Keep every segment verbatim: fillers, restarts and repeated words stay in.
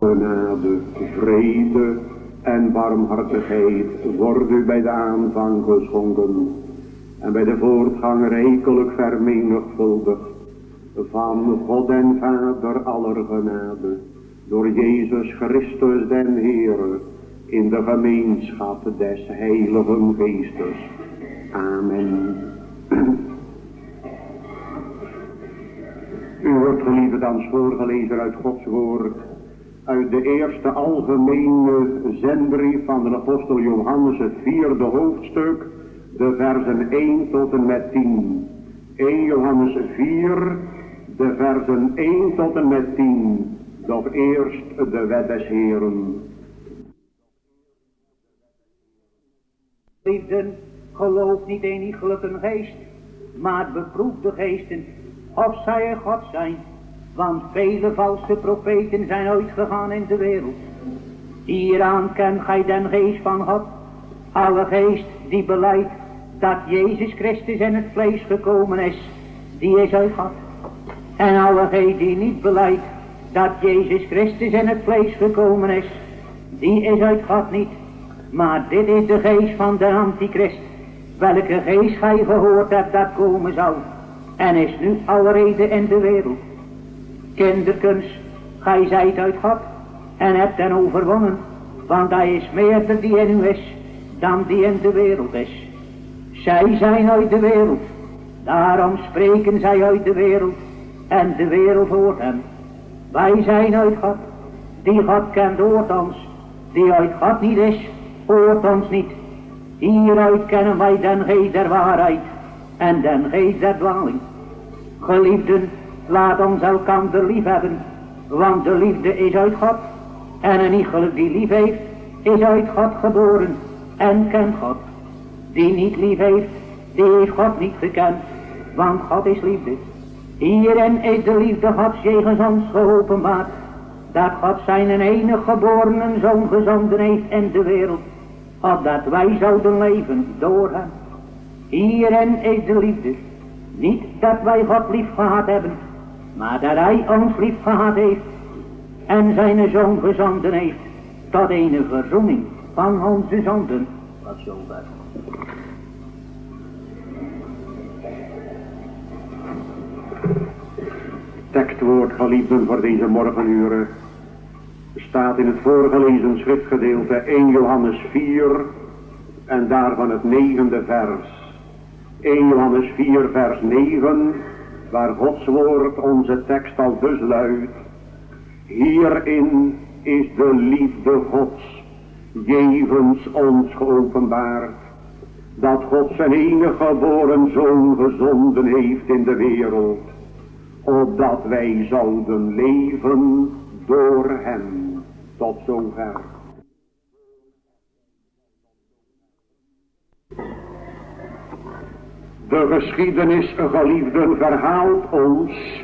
Genade, vrede en barmhartigheid wordt u bij de aanvang geschonken en bij de voortgang rijkelijk vermenigvuldigd van God en Vader aller genade, door Jezus Christus den Heere, in de gemeenschap des Heiligen Geestes. Amen. U wordt geliefde dan voorgelezen uit Gods woord, uit de eerste algemene zendbrief van de apostel Johannes, het vierde hoofdstuk, de versen één tot en met tien. eerste Johannes vier, de versen één tot en met tien. Doch eerst de wet des Heeren. Liefden, geloof niet in die gelukkige geest, maar beproef de geesten, of zij God zijn. Want vele valse profeten zijn uitgegaan in de wereld. Hieraan kent gij den geest van God. Alle geest die belijdt dat Jezus Christus in het vlees gekomen is, die is uit God. En alle geest die niet belijdt dat Jezus Christus in het vlees gekomen is, die is uit God niet. Maar dit is de geest van de Antichrist, welke geest gij gehoord hebt dat komen zou, en is nu alrede in de wereld. Kinderkens, gij zijt uit God en hebt hen overwonnen, want hij is meerder die in u is, dan die in de wereld is. Zij zijn uit de wereld, daarom spreken zij uit de wereld, en de wereld hoort hen. Wij zijn uit God, die God kent hoort ons, die uit God niet is, hoort ons niet. Hieruit kennen wij den geest der waarheid, en den geest der dwaling. Geliefden, laat ons elkander lief hebben, want de liefde is uit God, en een iegelijk die lief heeft, is uit God geboren, en kent God. Die niet lief heeft, die heeft God niet gekend, want God is liefde. Hierin is de liefde Gods jegens ons geopenbaard, dat God zijn enige geborene Zoon gezonden heeft in de wereld, opdat wij zouden leven door hem. Hierin is de liefde, niet dat wij God lief gehad hebben, maar dat hij ons lief gehad heeft en zijn Zoon gezonden heeft tot een verzoening van onze zonden. Wat zover. Tekstwoord, geliefden, voor deze morgenuren staat in het voorgelezen schriftgedeelte eerste Johannes vier en daarvan het negende vers. eerste Johannes vier vers negen, waar Gods woord onze tekst al dus luidt: hierin is de liefde Gods jevens ons geopenbaard, dat God zijn enige geboren Zoon gezonden heeft in de wereld, opdat wij zouden leven door hem. Tot zover. De geschiedenis, geliefden, verhaalt ons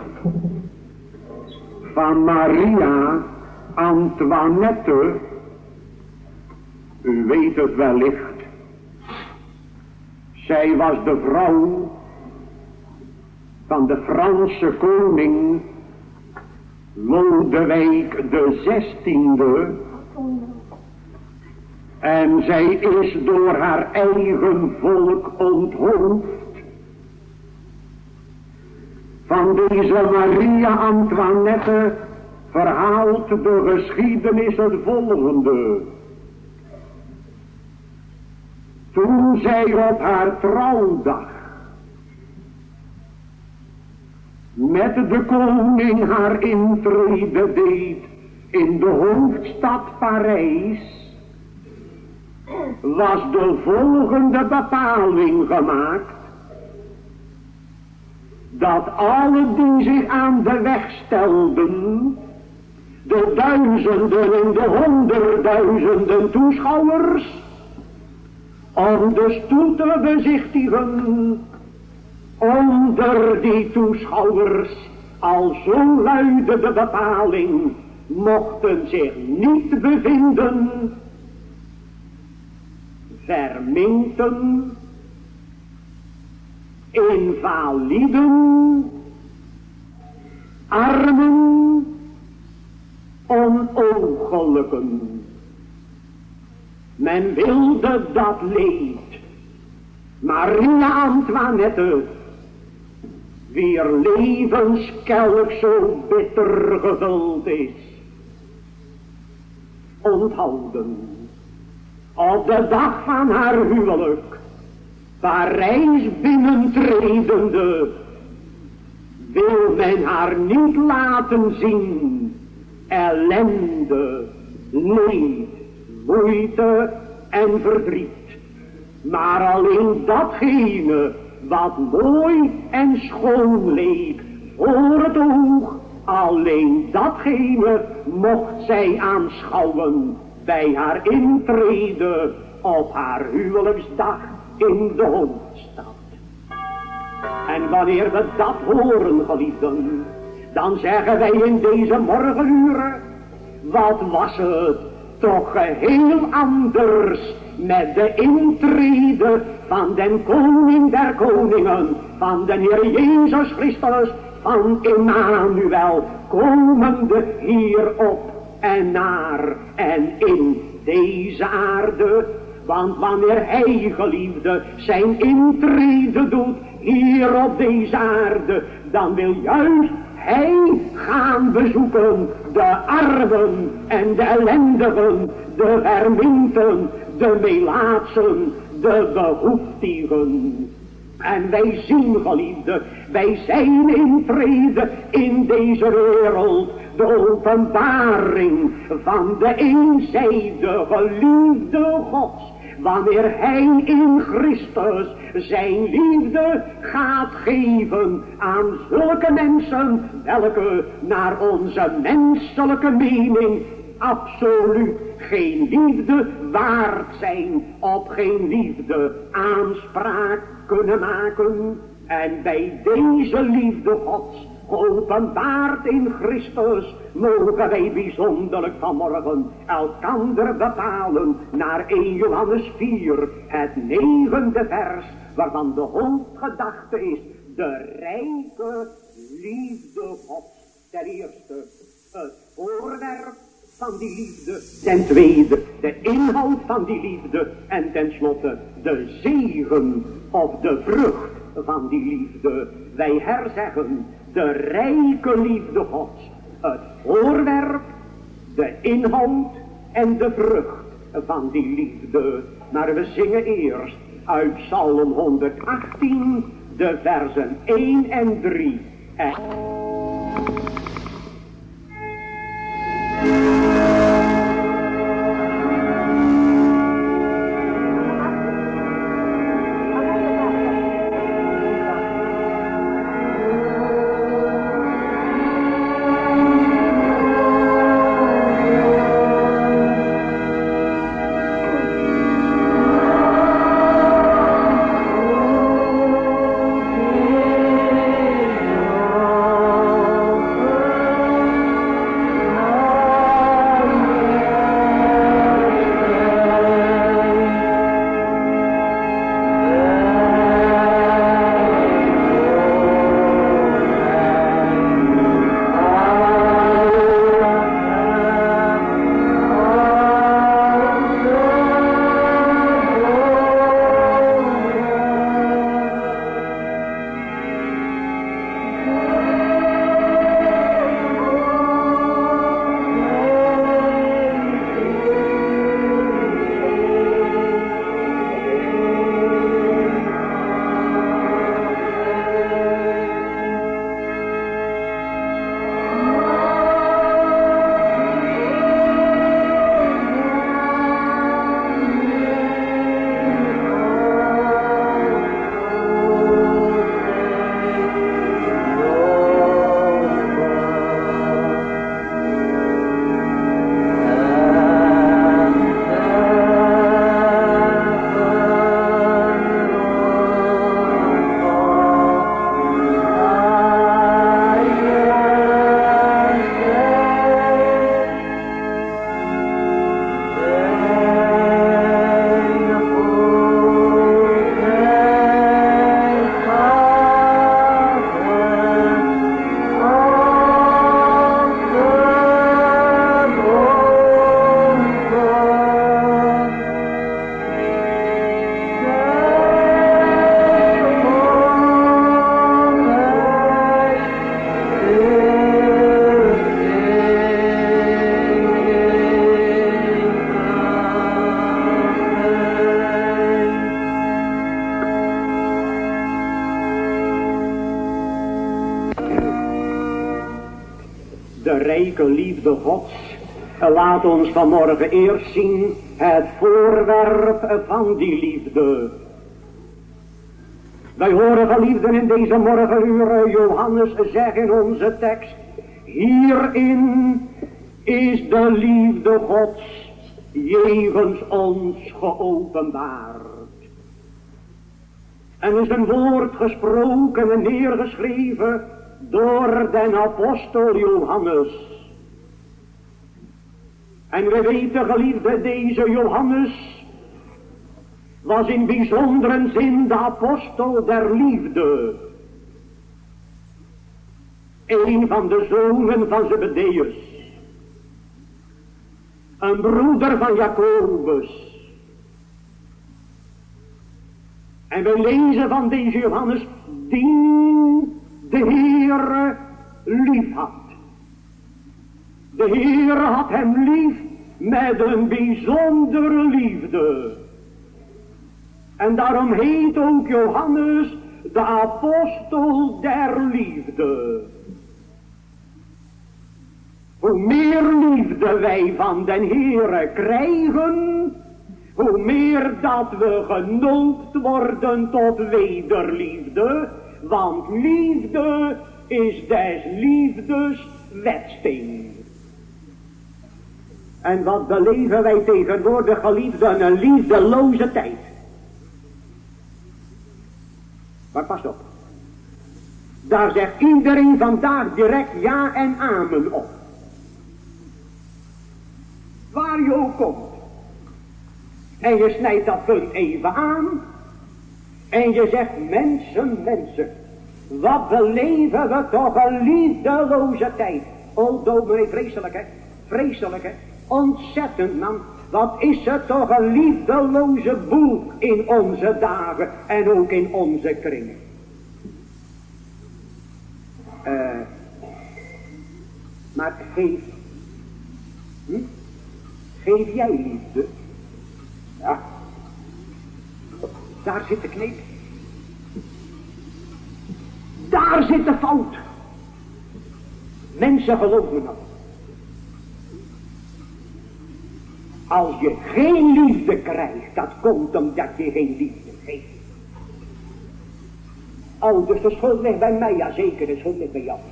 van Maria Antoinette. U weet het wellicht. Zij was de vrouw van de Franse koning Lodewijk de zestiende. En zij is door haar eigen volk onthoofd. Van deze Maria Antoinette verhaalt de geschiedenis het volgende. Toen zij op haar trouwdag met de koning haar intrede deed in de hoofdstad Parijs, was de volgende bepaling gemaakt: dat alle die zich aan de weg stelden, de duizenden en de honderdduizenden toeschouwers, om de stoel te bezichtigen, onder die toeschouwers, al zo luidde de bepaling, mochten zich niet bevinden verminkten, invaliden, armen onoogelijken. Men wilde dat leed. Maria Antoinette, wier levenskelk zo bitter gevuld is, onthouden. Op de dag van haar huwelijk, Parijs binnentredende, wil men haar niet laten zien. Ellende, leed, moeite en verdriet. Maar alleen datgene wat mooi en schoon leek voor het oog, alleen datgene mocht zij aanschouwen bij haar intrede op haar huwelijksdag in de hoofdstad. En wanneer we dat horen, geliefden, dan zeggen wij in deze morgenuren, wat was het toch geheel anders met de intrede van den koning der koningen, van de Heer Jezus Christus, van Emmanuel, komende hierop en naar en in deze aarde. Want wanneer hij, geliefde, zijn intrede doet hier op deze aarde, dan wil juist hij gaan bezoeken de armen en de ellendigen, de verminten, de melaatsen, de behoeftigen. En wij zien, geliefde, wij zijn intrede in deze wereld, de openbaring van de eenzijdige liefde Gods. Wanneer hij in Christus zijn liefde gaat geven aan zulke mensen, welke naar onze menselijke mening absoluut geen liefde waard zijn, op geen liefde aanspraak kunnen maken. En bij deze liefde Gods, geopenbaard in Christus, mogen wij bijzonderlijk vanmorgen elkander bepalen naar eerste Johannes vier, het negende vers, waarvan de hoofdgedachte is de rijke liefde Gods. Ten eerste het voorwerp van die liefde, ten tweede de inhoud van die liefde en tenslotte de zegen of de vrucht van die liefde. Wij herzeggen de rijke liefde Gods, het voorwerp, de inhoud en de vrucht van die liefde. Maar we zingen eerst uit Psalm honderdachttien de versen één en drie. En... geliefde Gods. Laat ons vanmorgen eerst zien het voorwerp van die liefde. Wij horen, geliefden, in deze morgenuren Johannes zeggen in onze tekst: hierin is de liefde Gods jegens ons geopenbaard. En is een woord gesproken en neergeschreven door den apostel Johannes. En we weten, geliefde, deze Johannes was in bijzondere zin de apostel der liefde. Een van de zonen van Zebedeus. Een broeder van Jacobus. En we lezen van deze Johannes die de Heere lief had. De Heer had hem lief met een bijzondere liefde. En daarom heet ook Johannes de apostel der liefde. Hoe meer liefde wij van den Heere krijgen, hoe meer dat we genoopt worden tot wederliefde, want liefde is des liefdes wetsteen. En wat beleven wij tegenwoordig, geliefden, een liefdeloze tijd. Maar pas op. Daar zegt iedereen vandaag direct ja en amen op. Waar je ook komt. En je snijdt dat punt even aan. En je zegt, mensen, mensen. Wat beleven we toch een liefdeloze tijd. O dominee, vreselijk hè. Vreselijk hè. Ontzettend man. Wat is het toch een liefdeloze boel in onze dagen. En ook in onze kringen. Uh, maar geef. Hm? Geef jij liefde. Ja. Daar zit de kneep. Daar zit de fout. Mensen, geloof me nou. Als je geen liefde krijgt, dat komt omdat je geen liefde geeft. Oh, dus de schuld ligt bij mij, ja zeker, de schuld ligt bij jou.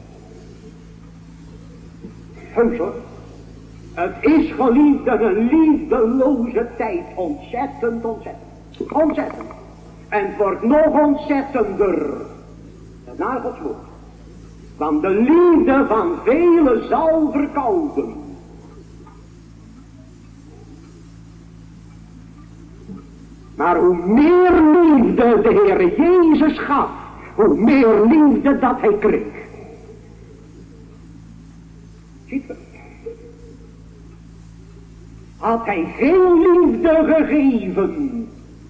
Heus hoor. Het is, geliefde, een liefdeloze tijd. Ontzettend, ontzettend. Ontzettend. En het wordt nog ontzettender. Naar Gods woord. Want de liefde van velen zal verkouden. Maar hoe meer liefde de Heer Jezus gaf, hoe meer liefde dat hij kreeg. Ziet u? Had hij geen liefde gegeven,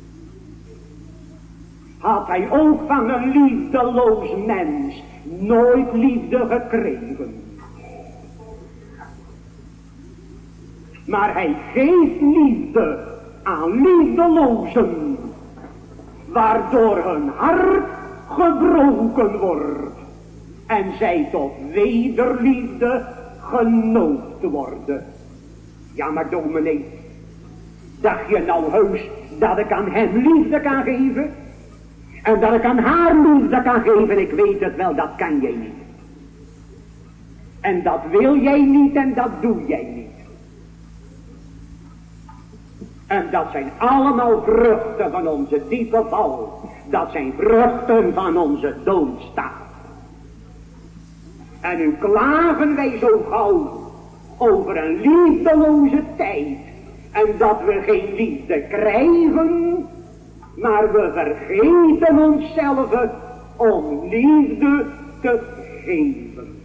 had hij ook van een liefdeloos mens nooit liefde gekregen. Maar hij geeft liefde aan liefdelozen, waardoor hun hart gebroken wordt en zij tot wederliefde genoopt worden. Ja, maar dominee, dacht je nou heus dat ik aan hem liefde kan geven? En dat ik aan haar liefde kan geven? Ik weet het wel, dat kan jij niet. En dat wil jij niet en dat doe jij niet. En dat zijn allemaal vruchten van onze diepe val. Dat zijn vruchten van onze doodstaat. En nu klagen wij zo gauw over een liefdeloze tijd. En dat we geen liefde krijgen. Maar we vergeten onszelf om liefde te geven.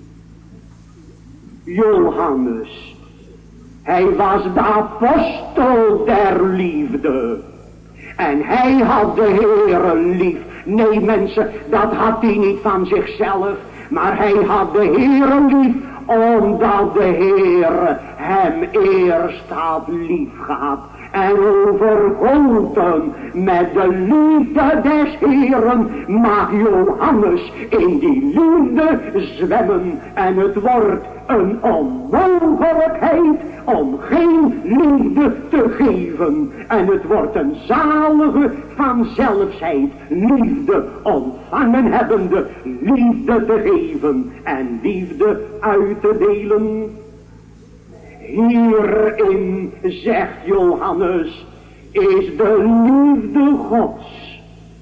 Johannes. Hij was de apostel der liefde. En hij had de Heere lief. Nee mensen, dat had hij niet van zichzelf. Maar hij had de Heere lief omdat de Heer hem eerst had liefgehad en overgoten met de liefde des Heeren, mag Johannes in die liefde zwemmen en het wordt een onmogelijkheid om geen liefde te geven. En het wordt een zalige vanzelfsheid, liefde ontvangen hebbende, liefde te geven en liefde uit te delen. Hierin, zegt Johannes, is de liefde Gods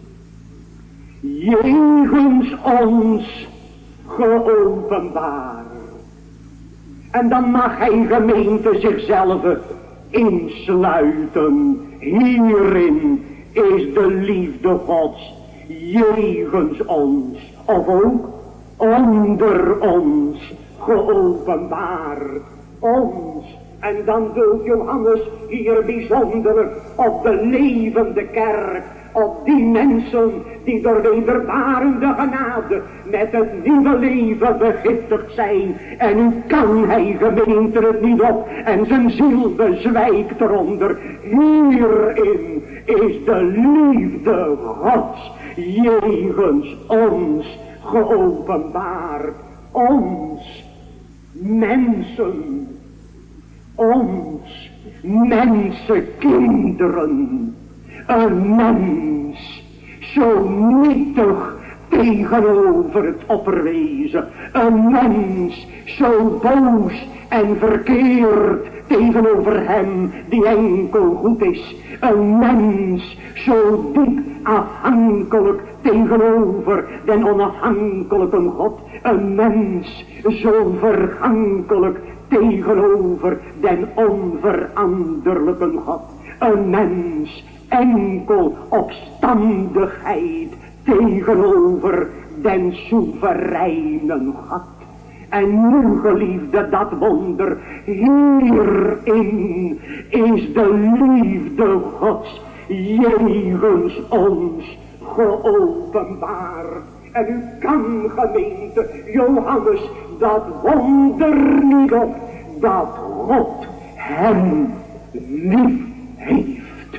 jegens ons geopenbaar. En dan mag hij, gemeente, zichzelf insluiten. Hierin is de liefde Gods jegens ons, of ook onder ons geopenbaar. Ons. En dan doet Johannes hier bijzonder op de levende kerk, op die mensen die door wederbarende genade met het nieuwe leven begiftigd zijn. En nu kan hij, gemeente, het niet op en zijn ziel bezwijkt eronder. Hierin is de liefde Gods jegens ons geopenbaard. Ons mensen, ons mensenkinderen, een mens zo nietig tegenover het opperwezen, een mens zo boos en verkeerd tegenover hem die enkel goed is, een mens zo diep afhankelijk tegenover den onafhankelijke God, een mens zo vergankelijk tegenover den onveranderlijke God, een mens enkel opstandigheid tegenover den soevereinen God. En nu, geliefde, dat wonder, hierin is de liefde Gods jegens ons geopenbaard. En u kan, gemeente, Johannes, dat wonder niet op, dat God hem lief heeft.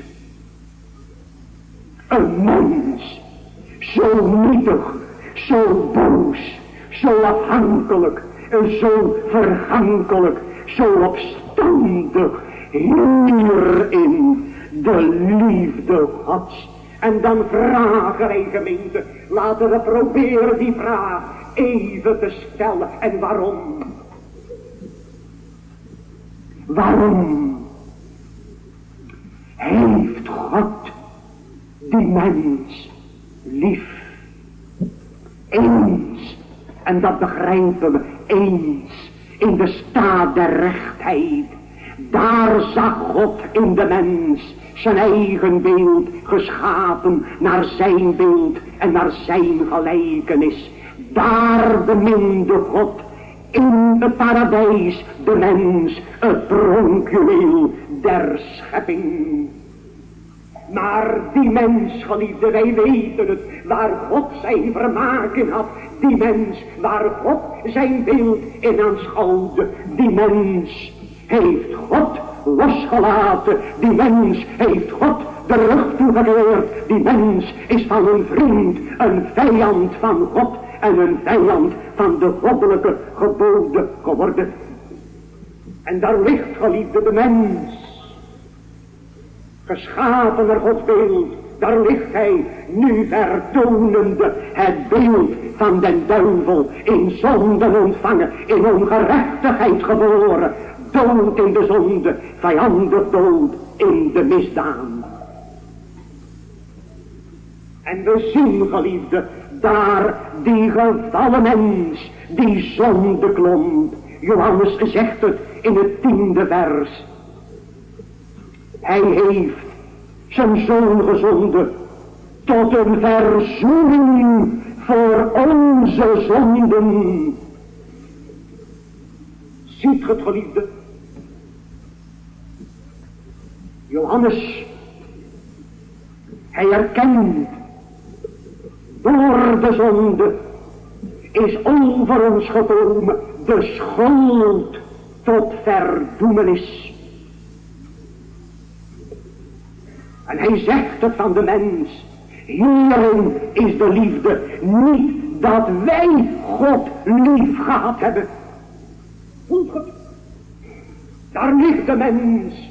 Een mens, zo nietig, zo boos, zo afhankelijk, zo vergankelijk, zo opstandig, hierin de liefde Gods. En dan vragen wij, gemeente, laten we proberen die vraag even te stellen. En waarom? Waarom heeft God die mens lief? Eens, en dat begrijpen we, eens in de staat der rechtheid. Daar zag God in de mens zijn eigen beeld geschapen naar zijn beeld en naar zijn gelijkenis. Daar beminde God in het paradijs de mens, het pronkjuweel der schepping. Maar die mens, geliefde, wij weten het, waar God zijn vermaak in had, die mens, waar God zijn beeld in aanschouwde, die mens heeft God losgelaten, die mens heeft God de rug toegekeerd, die mens is van een vriend een vijand van God en een vijand van de goddelijke geboden geworden. En daar ligt, geliefde, de mens, geschapen naar Gods beeld, daar ligt hij nu vertonende het beeld van den duivel, in zonden ontvangen, in ongerechtigheid geboren, dood in de zonde, vijandig dood in de misdaan. En we zien, geliefde, daar die gevallen mens, die zondeklomp. Johannes zegt het in het tiende vers. Hij heeft zijn zoon gezonden tot een verzoening voor onze zonden. Ziet ge het, geliefde? Johannes, hij erkent, door de zonde is over ons gekomen de schuld tot verdoemenis. En hij zegt het van de mens, hierin is de liefde, niet dat wij God lief gehad hebben. Voelt het? Daar ligt de mens,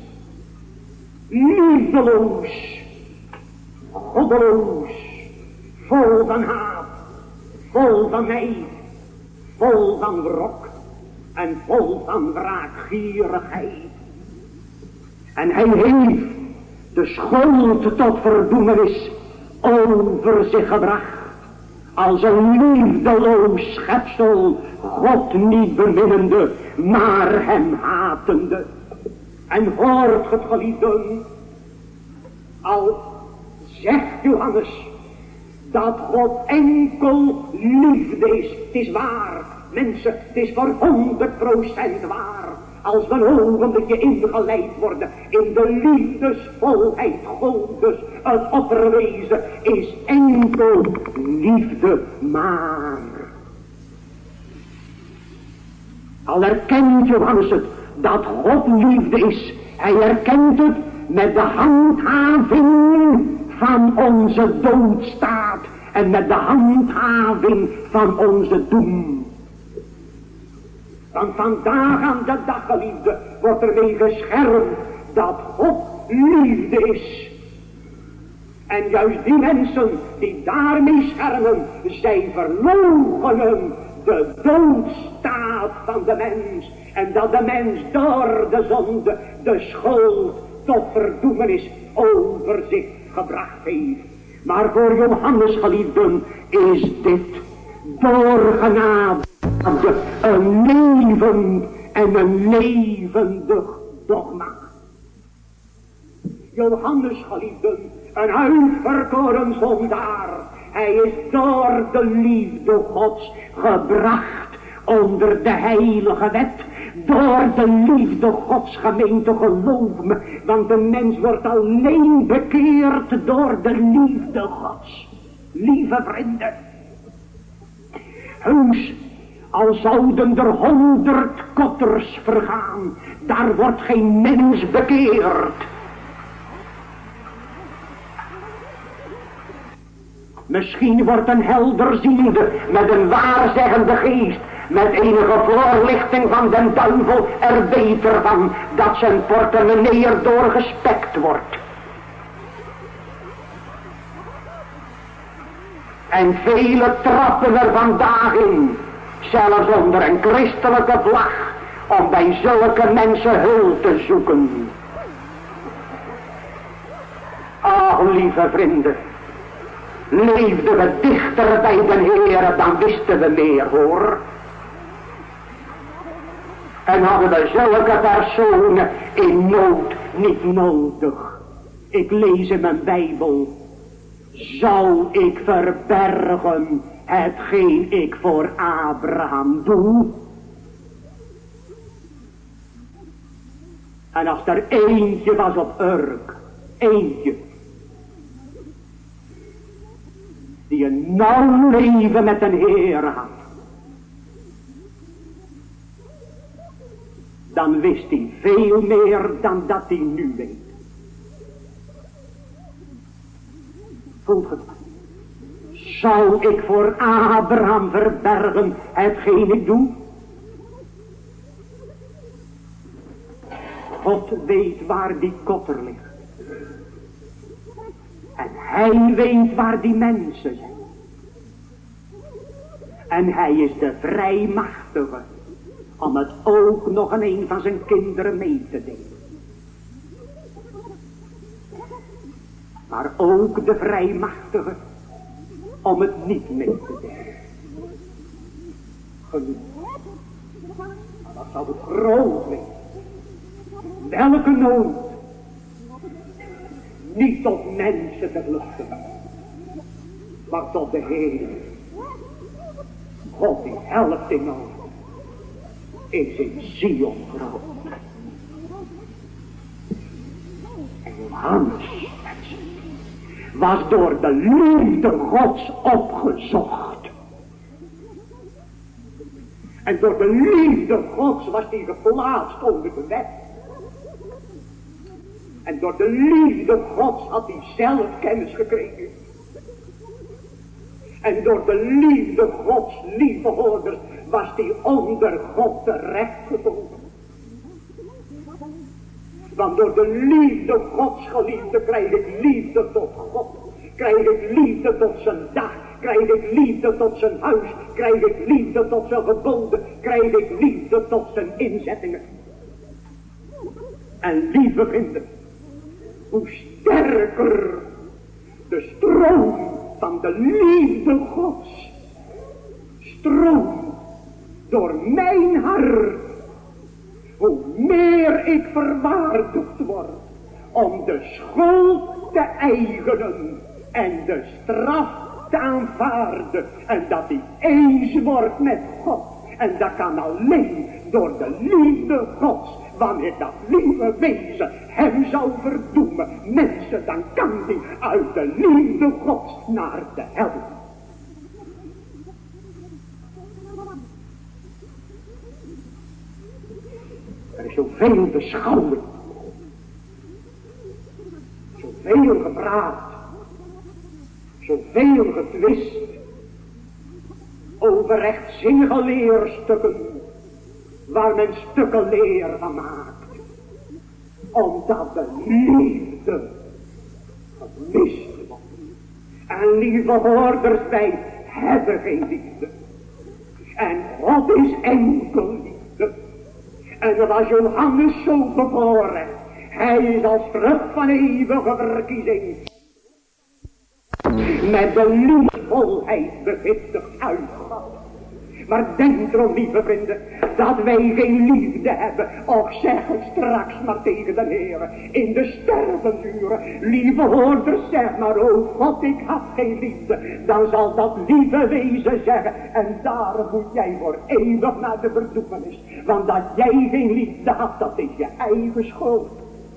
liefdeloos, goddeloos, vol van haat, vol van nijd, vol van wrok en vol van wraakgierigheid. En hij heeft de schuld tot verdoemenis over zich gebracht, als een liefdeloos schepsel, God niet beminnende, maar hem hatende. En hoort het, geliefden, al zegt Johannes dat God enkel liefde is. Het is waar, mensen, het is voor honderd procent waar. Als we een ogenblikje ingeleid worden in de liefdesvolheid Godes, het opperwezen is enkel liefde maar. Al erkent Johannes het, dat God liefde is. Hij erkent het met de handhaving van onze doodstaat en met de handhaving van onze doem. Want vandaag aan de dag, geliefde, wordt er mee geschermd dat God liefde is. En juist die mensen die daarmee schermen, zij verloochenen de doodstaat van de mens. En dat de mens door de zonde de schuld tot verdoemenis over zich gebracht heeft. Maar voor Johannes, geliefden, is dit door genade een levend en een levendig dogma. Johannes, geliefden, een uitverkoren zondaar. Hij is door de liefde Gods gebracht onder de heilige wet. Door de liefde Gods gemeente, geloof me. Want de mens wordt alleen bekeerd door de liefde Gods. Lieve vrienden. Heus, al zouden er honderd kotters vergaan, daar wordt geen mens bekeerd. Misschien wordt een helderziende met een waarzeggende geest, met enige voorlichting van den duivel er beter van, dat zijn portemonnee er door gespekt wordt. En vele trappen er vandaag in, zelfs onder een christelijke vlag, om bij zulke mensen hulp te zoeken. Ach, lieve vrienden, leefden we dichter bij de Heere, dan wisten we meer, hoor. En hadden we zulke personen in nood niet nodig. Ik lees in mijn Bijbel, zou ik verbergen hetgeen ik voor Abraham doe? En als er eentje was op Urk, eentje, die een nauw leven met een Heer had, dan wist hij veel meer dan dat hij nu weet. Voelt het? Zou ik voor Abraham verbergen hetgeen ik doe? God weet waar die kotter ligt. En hij weet waar die mensen zijn. En hij is de vrijmachtige om het ook nog aan een van zijn kinderen mee te delen. Maar ook de vrijmachtige om het niet mee te delen. Genoeg. Maar dat zou het groot zijn. Welke nood. Niet tot mensen te vluchten, maar tot de Heer. God die helpt in nood. Is in Sion groot. En Johannes was door de liefde Gods opgezocht. En door de liefde Gods was hij geplaatst onder de wet. En door de liefde Gods had hij zelf kennis gekregen. En door de liefde Gods, lieve hoorders, was hij onder God terechtgekomen. Want door de liefde Gods, geliefde, krijg ik liefde tot God. Krijg ik liefde tot zijn dag. Krijg ik liefde tot zijn huis. Krijg ik liefde tot zijn geboden. Krijg ik liefde tot zijn inzettingen. En lieve vrienden, hoe sterker de stroom van de liefde Gods stroomt door mijn hart, hoe meer ik verwaardigd word om de schuld te eigenen en de straf te aanvaarden. En dat ik eens wordt met God. En dat kan alleen door de liefde Gods. Wanneer dat lieve wezen hem zou verdoemen, mensen, dan kan hij uit de liefde Gods naar de hel. Er is zoveel beschouwing, zoveel gepraat, zoveel getwist over rechtzinnige leerstukken, waar men stukken leer van maakt, omdat de liefde gemist wordt. En lieve hoorders, wij hebben geen liefde. En God is enkel liefde. En dat was Johannes zo bevoorrecht. Hij is als vrucht van eeuwige verkiezing met de liefdevolheid begiftigd uitgegaan. Maar denk erom, lieve vrienden, dat wij geen liefde hebben. Of zeg het straks maar tegen de Heer in de stervensuren. Lieve hoorders, zeg maar, oh God, ik had geen liefde. Dan zal dat lieve wezen zeggen, en daarom moet jij voor eeuwig naar de verdoemenis. Want dat jij geen liefde had, dat is je eigen schuld.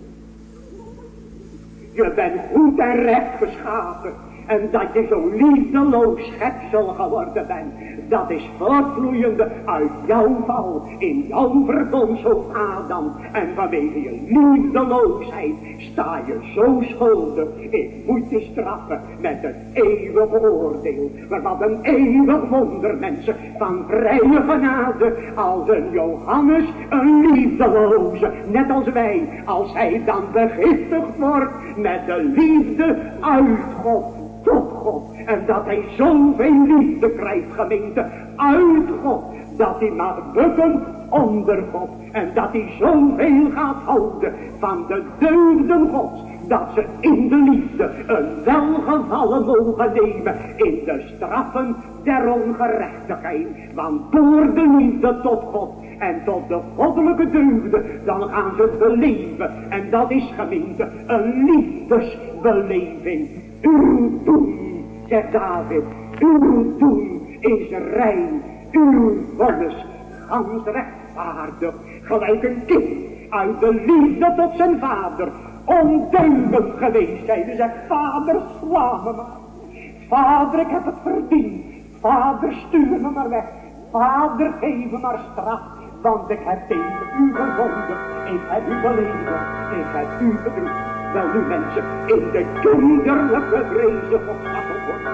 Je bent goed en recht geschapen. En dat je zo liefdeloos schepsel geworden bent, dat is voortvloeiende uit jouw val, in jouw verbondshoofd Adam. En vanwege je liefdeloosheid sta je zo schuldig. Ik moet je straffen met het eeuwige oordeel. Maar wat een eeuwig wonder, mensen, van vrije genade, als een Johannes, een liefdeloze, net als wij, als hij dan begiftigd wordt met de liefde uit God. Tot God. En dat hij zoveel liefde krijgt, gemeente, uit God. Dat hij mag bukken onder God. En dat hij zoveel gaat houden van de deugden Gods. Dat ze in de liefde een welgevallen mogen nemen in de straffen der ongerechtigheid. Want door de liefde tot God en tot de goddelijke deugden, dan gaan ze het beleven. En dat is, gemeente, een liefdesbeleving. Uw doen, zegt David, uw doen is rein, uw vonnis gans rechtvaardig. Gelijk een kind uit de liefde tot zijn vader, ondeugend geweest zijn. Hij zegt, vader, sla me maar. Vader, ik heb het verdiend. Vader, stuur me maar weg. Vader, geef me maar straf. Want ik heb tegen u gevonden. Ik heb u beledigd. Ik heb u bedroefd. Wel nu, mensen, in de kinderlijke vrezen opgewacht worden.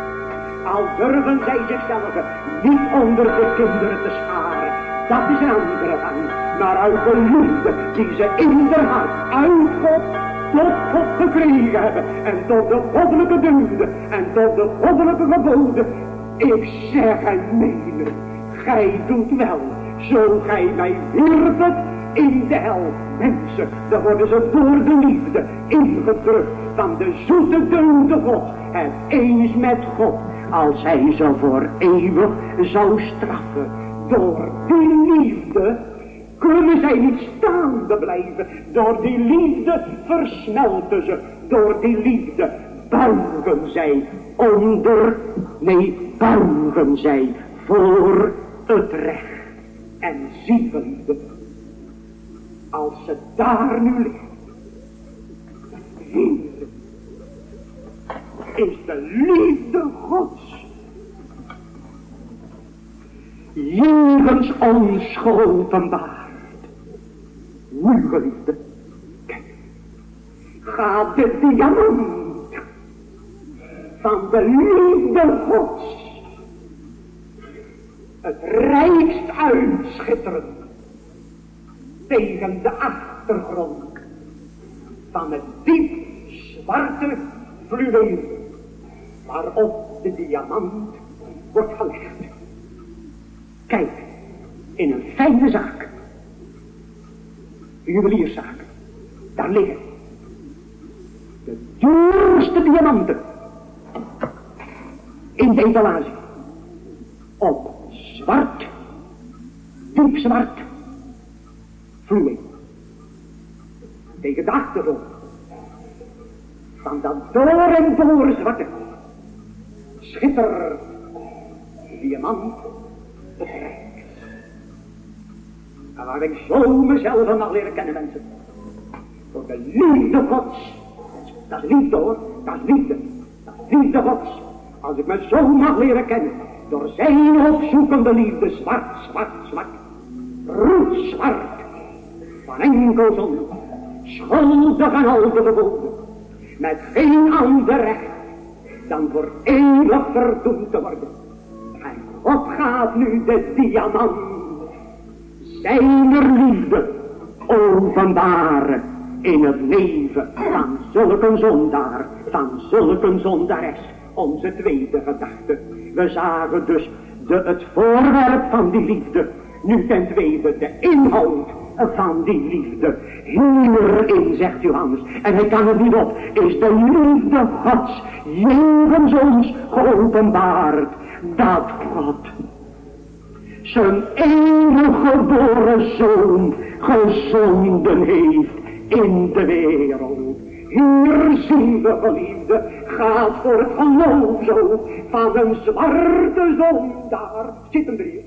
Al durven zij zichzelf niet onder de kinderen te scharen. Dat is een andere gang. Maar uit de liefde die ze in de hart uit God tot God gekregen hebben. En tot de goddelijke deugden. En tot de goddelijke geboden. Ik zeg en meen, gij doet wel. Zo gij mij wierpet in de hel. Mensen, dan worden ze door de liefde ingedrukt van de zoete deugden God. En eens met God, als hij ze voor eeuwig zou straffen. Door die liefde kunnen zij niet staande blijven. Door die liefde versmelten ze. Door die liefde buigen zij onder, nee, buigen zij voor het recht. En zie, geliefde, als ze daar nu ligt, hier is de liefde Gods. jegens ons geopenbaard. Nu, geliefde, kijk, gaat de diamant van de liefde Gods het rijkst uitschitteren tegen de achtergrond van het diep zwarte fluweel waarop de diamant wordt gelegd. Kijk, in een fijne zaak, de juwelierszaak, daar liggen de duurste diamanten in de etalage op zwart, diep zwart fluweel. Tegen de achtergrond van dat door en door zwarte schitter diamant het rijk. En waar ik zo mezelf mag leren kennen, mensen. Door de liefde Gods. Dat is liefde hoor, dat is liefde. Dat is liefde Gods. Als ik me zo mag leren kennen. Door zijn opzoekende liefde. Zwart, zwart, zwart. Roetzwart. Van enkel zonde. Schuldig en al te verboden. Met geen ander recht dan voor eeuwig verdoemd te worden. En God gaat nu de diamant zijner liefde openbaren in het leven van zulke zondaar, van zulke zondares. Onze tweede gedachte. We zagen dus de, het voorwerp van die liefde. Nu ten tweede de inhoud van die liefde. Hierin, zegt Johannes, en hij kan het niet op, is de liefde Gods jegens ons geopenbaard. Dat God zijn enige geboren zoon gezonden heeft in de wereld. Hier zien we, geliefde, gaat voor het geloof zo van een zwarte zondaar. Zit hem er hier.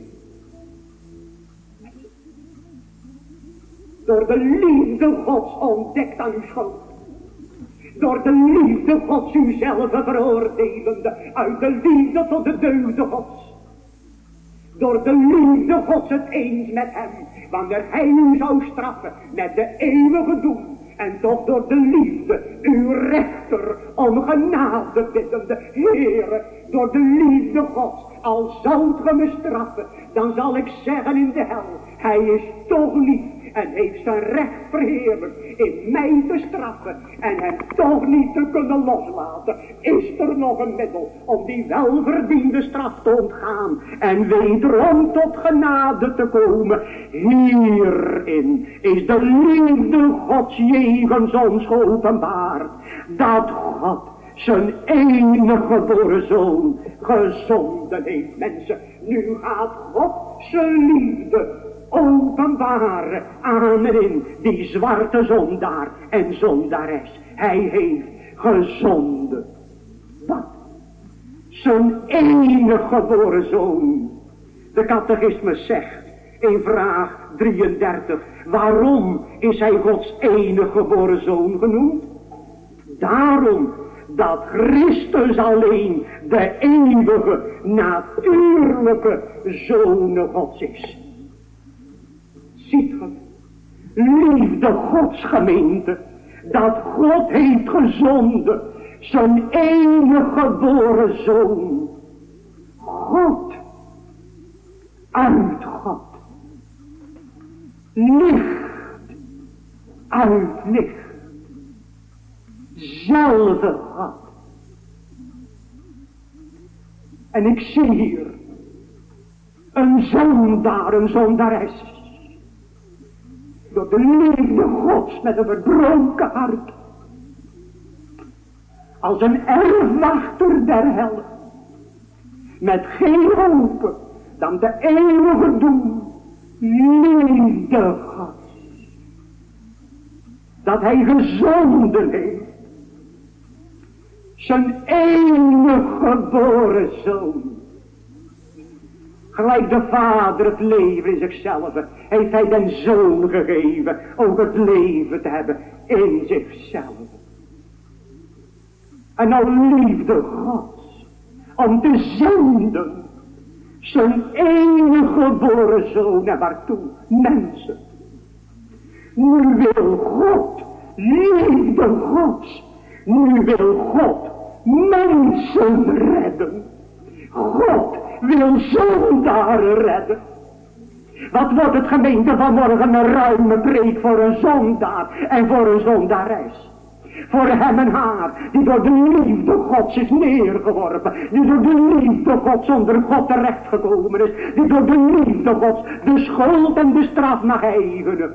Door de liefde Gods ontdekt aan uw schuld. Door de liefde Gods uzelf veroordelende. Uit de liefde tot de deugden Gods. Door de liefde Gods het eens met hem. Wanneer hij u zou straffen met de eeuwige doel. En toch door de liefde uw rechter om genade biddende. Heere, door de liefde Gods, al zoudt ge me straffen, dan zal ik zeggen in de hel, hij is toch lief. En heeft zijn recht verheerlijkt in mij te straffen. En hem toch niet te kunnen loslaten. Is er nog een middel om die welverdiende straf te ontgaan. En wederom tot genade te komen. Hierin is de liefde Gods jegens ons geopenbaard. Dat God zijn enige geboren zoon gezonden heeft, mensen. Nu gaat God zijn liefde openbaren aan en in die zwarte zondaar en zondares. Hij heeft gezonden. Wat? Zijn enige geboren zoon. De catechismus zegt in vraag drieëndertig. Waarom is hij Gods enige geboren zoon genoemd? Daarom dat Christus alleen de eeuwige, natuurlijke Zoon Gods is. Ziet ge, liefde Gods gemeente, dat God heeft gezonden, zijn enige geboren Zoon. God, uit God, licht, uit licht, zelfde God. En ik zie hier een zondaar, een zondares, door de liefde Gods met een verbroken hart, als een erfwachter der hel, met geen hoop dan de eeuwige doel, liefde Gods, dat hij gezonden heeft, zijn enige geboren zoon. Gelijk de vader het leven in zichzelf, heeft hij den zoon gegeven, ook het leven te hebben in zichzelf. En nou liefde Gods, om te zenden, zijn enige geboren zoon, en waartoe? Mensen. Nu wil God, liefde Gods, nu wil God mensen redden. God wil zondaren redden. Wat wordt het gemeente vanmorgen een ruime preek voor een zondaar en voor een zondares. Voor hem en haar, die door de liefde Gods is neergeworpen. Die door de liefde Gods onder God terechtgekomen is. Die door de liefde Gods de schuld en de straf mag eigenen.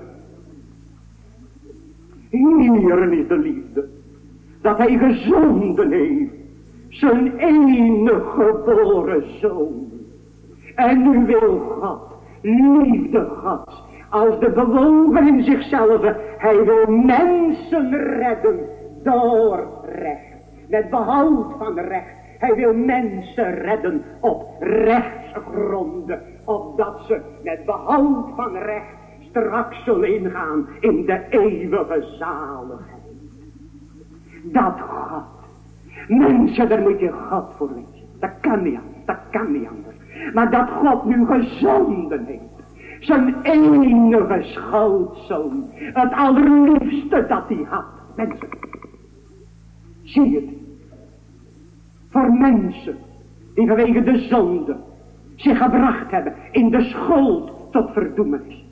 Hierin is de liefde. Dat hij gezonden heeft. Zijn enige geboren zoon. En nu wil God, liefde Gods, als de bewogen in zichzelf, hij wil mensen redden door recht. Met behoud van recht. Hij wil mensen redden op rechtsgronden. Opdat ze met behoud van recht straks zullen ingaan in de eeuwige zaligheid. Dat God. Mensen, daar moet je God voor weten. Dat kan niet anders. Dat kan niet anders. Maar dat God nu gezonden heeft. Zijn enige schoonzoon. Het allerliefste dat hij had. Mensen. Zie je het. Voor mensen. Die vanwege de zonde. Zich gebracht hebben. In de schuld tot verdoemenis.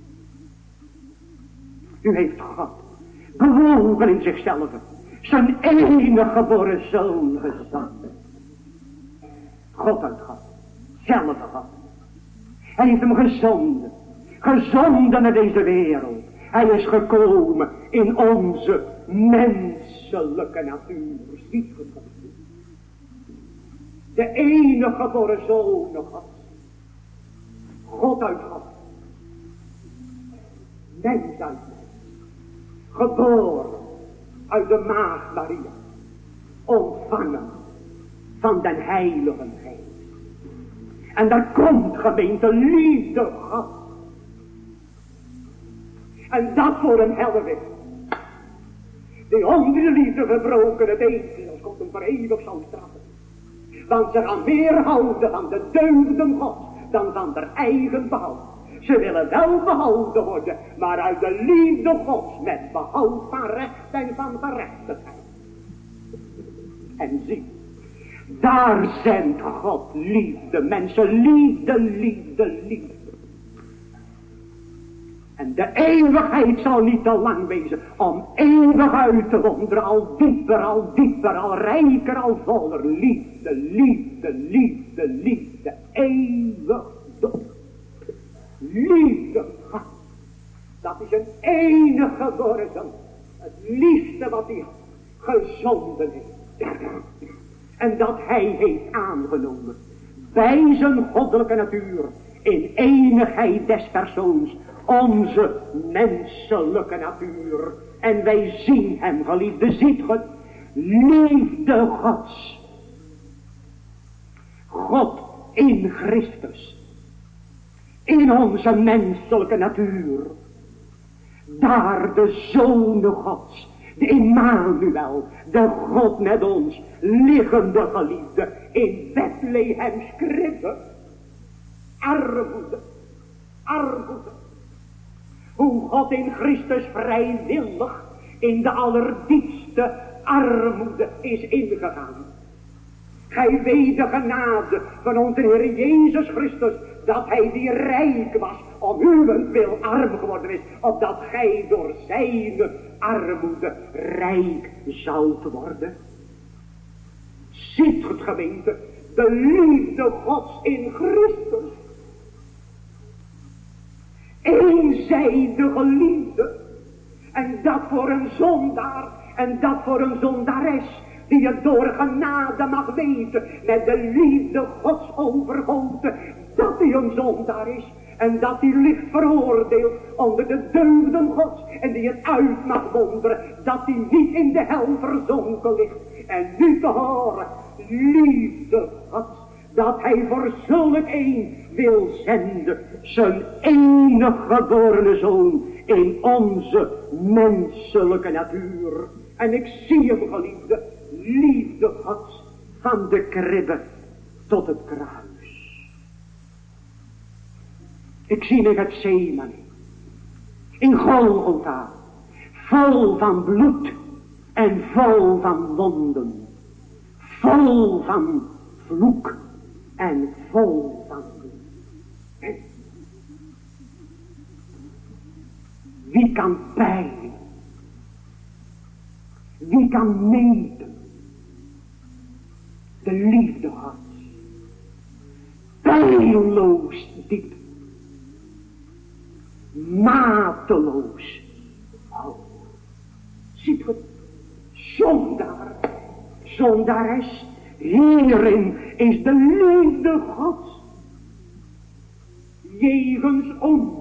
U heeft God. Bewogen in zichzelf. Zijn enige geboren zoon gezonden. God uit God. Zelfde God. Hij heeft hem gezonden. Gezonden naar deze wereld. Hij is gekomen in onze menselijke natuur. Ziet het God. De enige geboren zoon God. God uit God. Mens uit mens. Geboren uit de maagd Maria. Ontvangen van den Heilige Geest. En daar komt gemeente liefde God. En dat voor een helweg. Die onder de liefde verbrokene beestjes komt hem voor eeuwig zal straffen. Want ze gaan meer houden van de deugden God dan van haar eigen behoud. Ze willen wel behouden worden, maar uit de liefde Gods met behoud van recht en van gerechtigheid. En zie, daar zendt God liefde, mensen, liefde, liefde, liefde. En de eeuwigheid zal niet te lang wezen om eeuwig uit te wonderen, al dieper, al dieper, al rijker, al voller. Liefde, liefde, liefde, liefde, eeuwig door. Liefde, dat is een enige geboren zoon. Het liefste wat hij gezonden heeft. En dat hij heeft aangenomen. Bij zijn goddelijke natuur. In enigheid des persoons. Onze menselijke natuur. En wij zien hem, geliefde, ziet God. Liefde Gods. God in Christus. In onze menselijke natuur. Daar de Zoon Gods. De Emmanuel. De God met ons. Liggende geliefde. In Bethlehems kribbe. Armoede. Armoede. Hoe God in Christus vrijwillig. In de allerdiepste armoede is ingegaan. Gij weet de genade van onze Heer Jezus Christus. Dat hij die rijk was. Om uwentwil arm geworden is. Opdat gij door zijn armoede rijk zoudt worden. Ziet het gemeente. De liefde Gods in Christus. Eenzijdige liefde. En dat voor een zondaar. En dat voor een zondares. Die het door genade mag weten. Met de liefde Gods overgoten. Dat hij een zondaar is. En dat hij licht veroordeelt onder de deugden Gods. En die het uit mag wonderen. Dat hij niet in de hel verzonken ligt. En nu te horen. Liefde Gods. Dat hij voor zulk een wil zenden. Zijn enige geborene zoon. In onze menselijke natuur. En ik zie hem, geliefde. Liefde Gods. Van de kribbe tot het kruis. Ik zie in Gethsemane, in Golgotha, vol van bloed en vol van wonden, vol van vloek en vol van bloed. Wie kan peilen? Wie kan meten de liefde Gods? Peilloos diep, mateloos hoog. Ziet ge, zondaar, zondares, hierin is de liefde Gods jegens ons.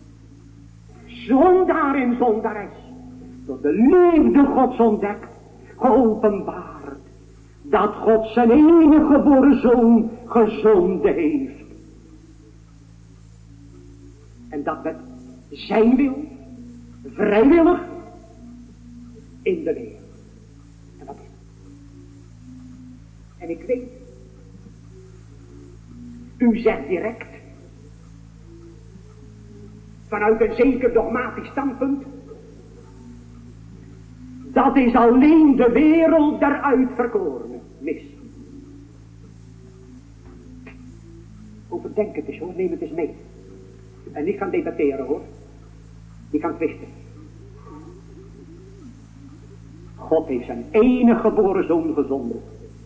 Zondaar en zondares, door de liefde Gods ontdekt, geopenbaard, dat God zijn enige geboren zoon gezonden heeft. En dat met zijn wil, vrijwillig, in de wereld. En dat is het. En ik weet, u zegt direct, vanuit een zeker dogmatisch standpunt, dat is alleen de wereld der uitverkorenen. Mis. Overdenk het eens hoor, neem het eens mee. En niet gaan debatteren hoor. Die kan twisten. God heeft zijn enige geboren zoon gezonden.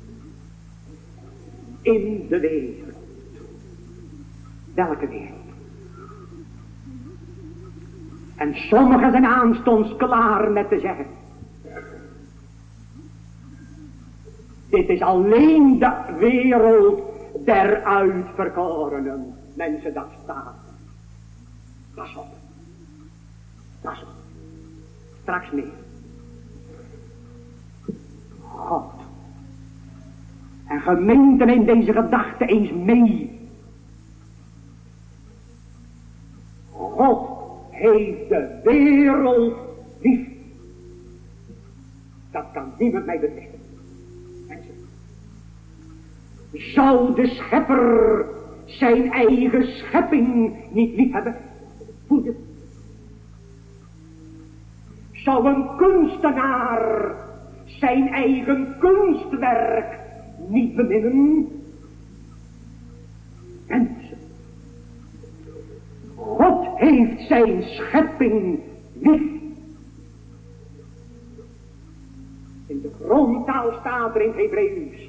In de wereld. Welke wereld? En sommigen zijn aanstonds klaar met te zeggen. Dit is alleen de wereld der uitverkorenen. Mensen, dat staat. Pas op. Pas op. Straks meer. God. En gemeenten in deze gedachte eens mee. God heeft de wereld lief. Dat kan niemand mij betwisten. Mensen. Zou de schepper zijn eigen schepping niet lief hebben? Voel je? Zou een kunstenaar zijn eigen kunstwerk niet beminnen? Mensen. God heeft zijn schepping lief. In de grondtaal staat er in Hebreeuws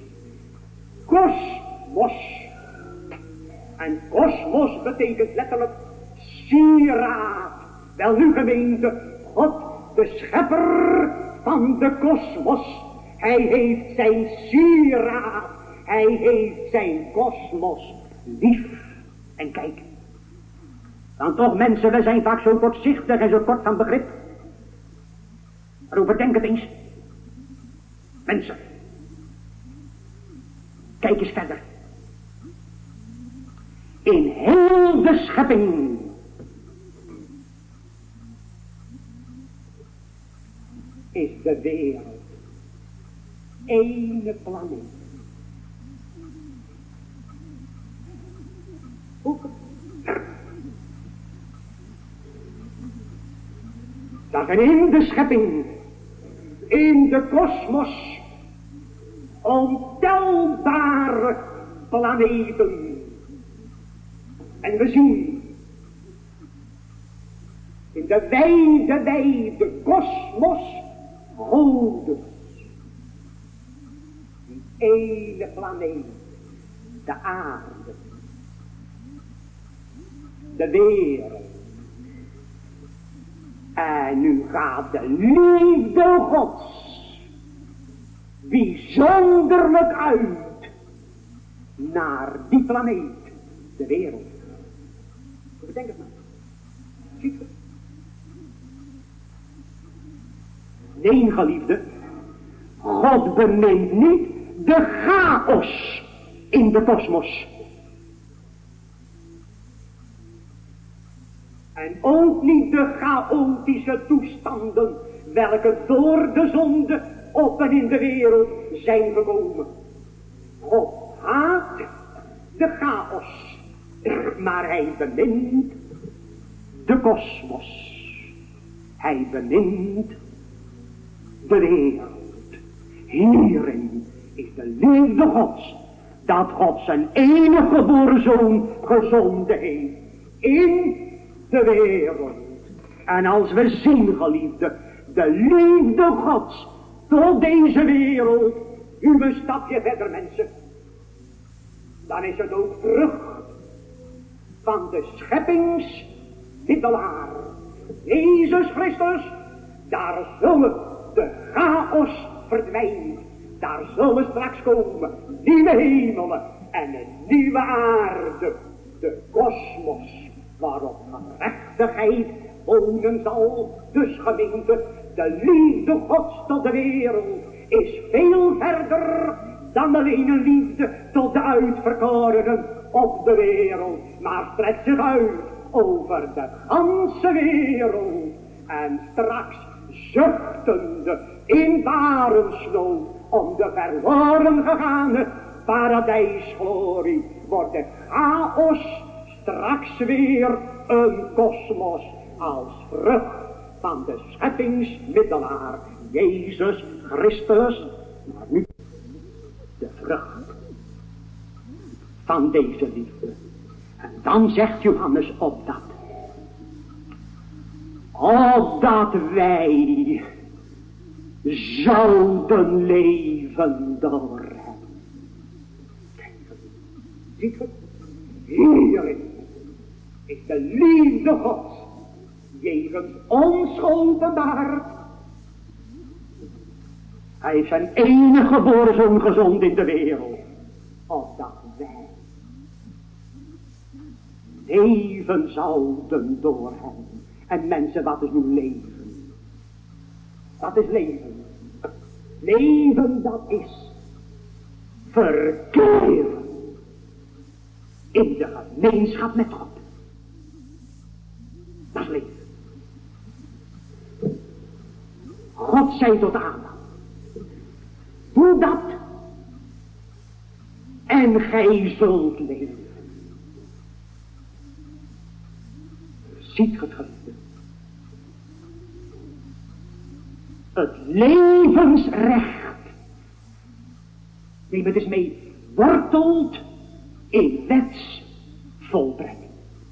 kosmos. En kosmos betekent letterlijk sieraad. Wel nu gemeente, God, de schepper van de kosmos. Hij heeft zijn sieraad. Hij heeft zijn kosmos lief. En kijk. Dan toch mensen, we zijn vaak zo kortzichtig en zo kort van begrip. Maar overdenk het eens. Mensen. Kijk eens verder. In heel de schepping. Is de wereld. Ene planeet. Hoe? Dat er in de schepping, in de kosmos, ontelbare planeten. En we zien in de wijde, wijde kosmos goden. Die ene planeet, de aarde, de wereld. En nu gaat de liefde Gods bijzonderlijk uit naar die planeet, de wereld. Bedenk het maar. Ziet het? Nee, geliefde, God bemint niet de chaos in de kosmos. En ook niet de chaotische toestanden welke door de zonde op en in de wereld zijn gekomen. God haat de chaos, maar hij bemint de kosmos. Hij bemint de wereld. Hierin is de liefde Gods, dat God zijn enige geboren zoon gezonden heeft in de wereld. En als we zien, geliefde, de liefde Gods tot deze wereld, u een stapje verder, mensen, dan is het ook vrucht van de scheppingsmiddelaar, Jezus Christus. Daar zullen de chaos verdwijnen. Daar zullen straks komen nieuwe hemelen en een nieuwe aarde. De kosmos waarop gerechtigheid wonen zal. Dus gemeente, de liefde Gods tot de wereld is veel verder dan alleen een liefde tot de uitverkorenen op de wereld. Maar strekt zich uit over de ganse wereld. En straks zuchtende in barensnood om de verloren gegaane paradijsglorie wordt de chaos straks weer een kosmos als vrucht van de scheppingsmiddelaar Jezus Christus. Maar nu de vrucht van deze liefde. En dan zegt Johannes opdat. Opdat wij zouden leven door hem. Ziet u? Hierin is de liefde Gods jegens ons openbaard. Hij heeft zijn enige geboren zoon gezonden in de wereld. Opdat wij leven zouden door hem. En mensen, wat is nu leven? Wat is leven? Leven, dat is verkeren in de gemeenschap met God. Dat is leven. God zei tot Adam: doe dat en gij zult leven. Ziet het geliefde. Het levensrecht, neem het eens mee, wortelt in wetsvoltrekking.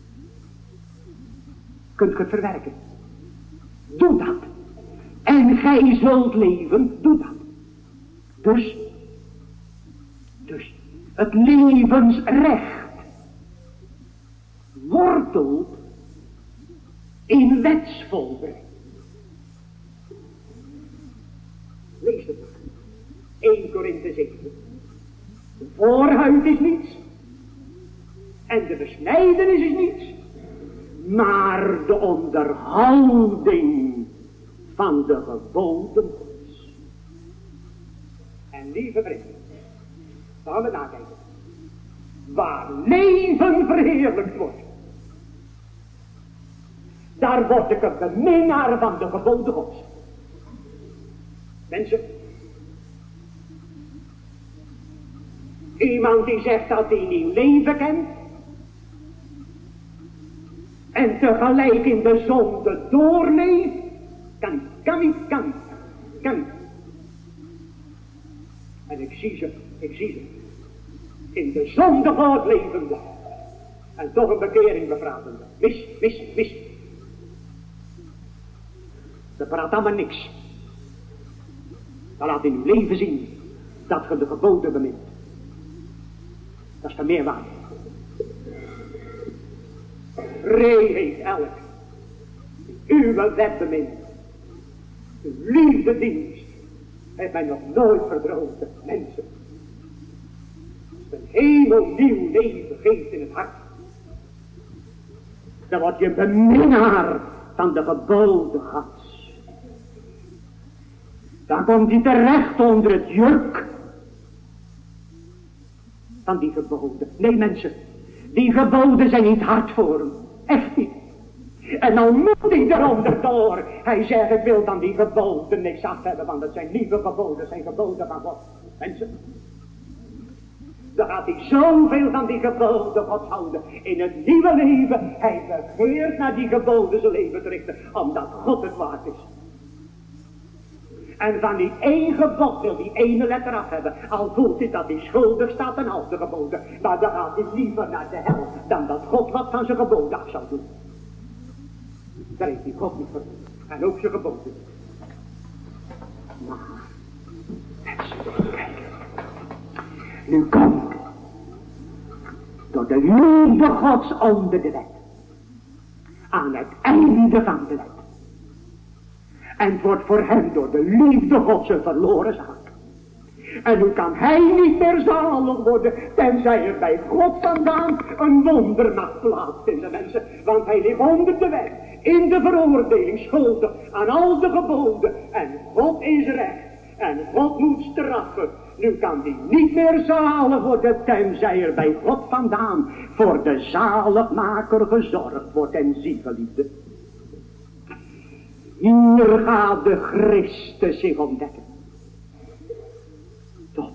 Kunt ge het verwerken? Doe dat. En gij zult leven, doe dat. Dus, dus het levensrecht wortelt in wetsvoltrekking. Lees het maar. Eerste Korinthe zeven. De voorhuid is niets. En de besnijdenis is niets. Maar de onderhouding van de geboden Gods. En lieve vrienden, dan gaan we nakijken. Waar leven verheerlijkt wordt, daar word ik een beminnaar van de geboden Gods. Mensen, iemand die zegt dat hij nieuw leven kent en tegelijk in de zonde doorleeft, kan, kan niet, kan, kan niet. En ik zie ze, ik zie ze, in de zonde voortlevende en toch een bekering bevragende. Mis, mis, mis. Ze praat allemaal niks. Maar laat in uw leven zien dat ge de geboden bemint. Dat is de meerwaarde. Vrij heeft elk die uw wet bemint. Uw liefde dienst heeft mij nog nooit verdroten, mensen. Als een hemelnieuw leven geeft in het hart, dan word je een beminnaar van de geboden Gods. Dan komt hij terecht onder het juk van die geboden. Nee mensen, die geboden zijn niet hard voor hem. Echt niet. En dan moet hij eronder door. Hij zegt, ik wil dan die geboden niks af hebben, want het zijn lieve geboden, zijn geboden van God. Mensen, Dan gaat hij zoveel van die geboden Gods houden. In het nieuwe leven, hij begeert naar die geboden zijn leven te richten, omdat God het waard is. En van die één gebod wil die ene letter af hebben. Al voelt hij dat hij schuldig staat aan al de geboden. Maar dan gaat hij liever naar de hel dan dat God wat van zijn geboden af zou doen. Daar heeft hij God niet voor. En ook zijn geboden. Maar, mensen, kijken. Nu komt door de liefde Gods onder de wet. Aan het einde van de wet. En het wordt voor hem door de liefde Gods een verloren zaak. En nu kan hij niet meer zalig worden, tenzij er bij God vandaan een wonder mag plaatsvinden, mensen. Want hij ligt onder de wet, in de veroordeling, schuldig aan al de geboden. En God is recht, en God moet straffen. Nu kan hij niet meer zalig worden, tenzij er bij God vandaan voor de zaligmaker gezorgd wordt en zie, geliefde. Hier gaat de Christus zich ontdekken. Tot.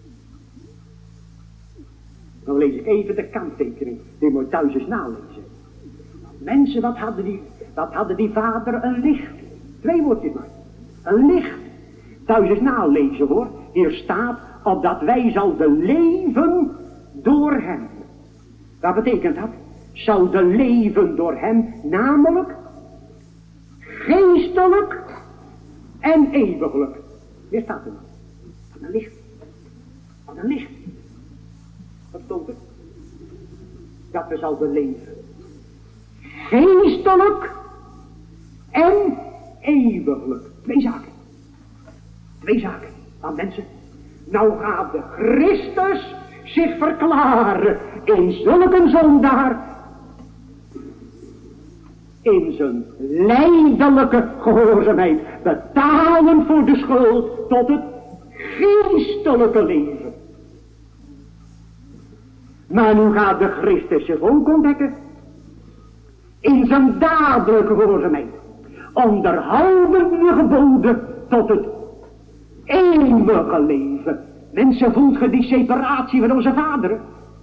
Dan lees ik even de kanttekening. Die moet thuis eens nalezen. Mensen, wat hadden die, wat hadden die vader een licht. Twee woordjes maar. Een licht. Thuis eens nalezen hoor. Hier staat, opdat wij zouden leven door hem. Wat betekent dat? Zouden leven door hem, namelijk geestelijk en eeuwiglijk. Hier staat er maar. Wat een licht. Wat een licht. Wat stond er? Dat we zouden leven. Geestelijk en eeuwiglijk. Twee zaken. Twee zaken. Nou mensen, nou gaat de Christus zich verklaren in zulke zondaar. In zijn lijdelijke gehoorzaamheid betalen voor de schuld tot het geestelijke leven. Maar nu gaat de Christus zich ook ontdekken in zijn dadelijke gehoorzaamheid, onderhouden de geboden tot het eeuwige leven. Mensen, voelt ge die separatie van onze vaderen?